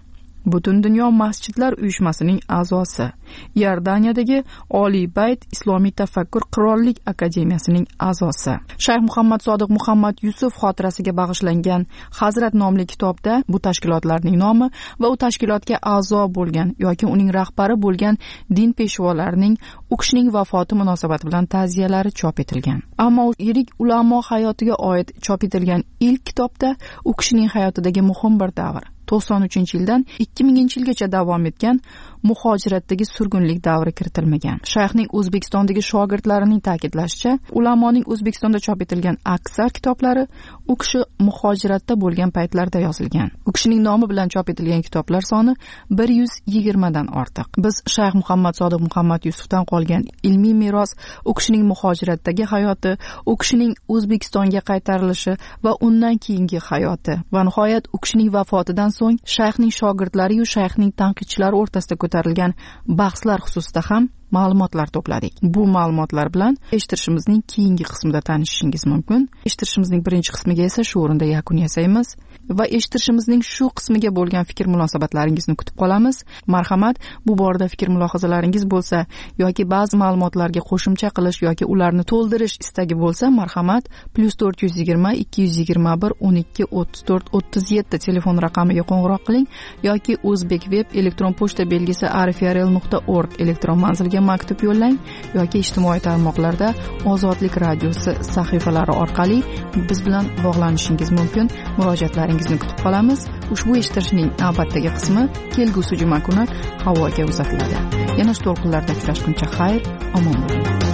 Butun dunyo masjidlar uyushmasining a'zosi, Iordaniyadagi Oliy Bayt Islomiy tafakkur qirollik akademiyasining a'zosi. Shayx Muhammad Sodiq Muhammad Yusuf xotirasiga bag'ishlangan Hazrat nomli kitobda bu tashkilotlarning nomi va u tashkilotga a'zo bo'lgan yoki uning rahbari bo'lgan din peshvolarining u kishining vafoti munosabati bilan ta'ziyalari chop etilgan. Ammo yirik ulamo hayotiga oid chop etilgan ilk kitobda u kishining hayotidagi muhim bir davr, to'qson uchinchi yildan ikki minginchi yilgacha davom etgan muhojiratdagi surgunlik davri kiritilmagan. Shayxning O'zbekistondagi shogirdlarining ta'kidlashicha, ulamoning O'zbekistonda chop etilgan aksar kitoblari u kishi muhojiratda bo'lgan paytlarda yozilgan. U kishining nomi bilan chop etilgan kitoblar soni bir yuz yigirma dan ortiq. Biz Shayx Muhammad Sodiq Muhammad Yusufdan qolgan ilmiy meros, u kishining muhojiratdagi hayoti, u kishining O'zbekistonga qaytarilishi va undan keyingi hayoti va nihoyat u kishining vafotidan so'ng shayxning shogirdlari va shayxning tanqidchilari o'rtasida ko'tarilgan bahslar xususida ham ma'lumotlar to'pladik. Bu ma'lumotlar bilan eshittirishimizning keyingi qismida tanishishingiz mumkin. Eshittirishimizning birinchi qismiga esa shu o'rinda yakun yasaymiz va eshittirishimizning shu qismiga bo'lgan fikr munosabatlaringizni kutib qolamiz. Marhamat, bu borada fikr mulohazalaringiz bo'lsa yoki ba'zi ma'lumotlarga qo'shimcha qilish yoki ularni to'ldirish istagi bo'lsa, marhamat plus to'rt yuz yigirma ikki yuz yigirma bir o'n ikki o'ttiz to'rt o'ttiz yetti telefon raqamiga qo'ng'iroq qiling yoki O'zbek web elektron pochta belgisi arifrl nuqta org elektron manzilga maktub yo'llang yoki ijtimoiy tarmoqlarda Ozodlik radiosi sahifalari orqali biz bilan bog'lanishingiz mumkin. Murojaatlaringizni kutib qolamiz. Ushbu eshittirishning navbatdagi qismi kelgusi juma kuni havoga uzatiladi. Yana shu to'lqinlarda uchrashguncha xayr, omon bo'ling.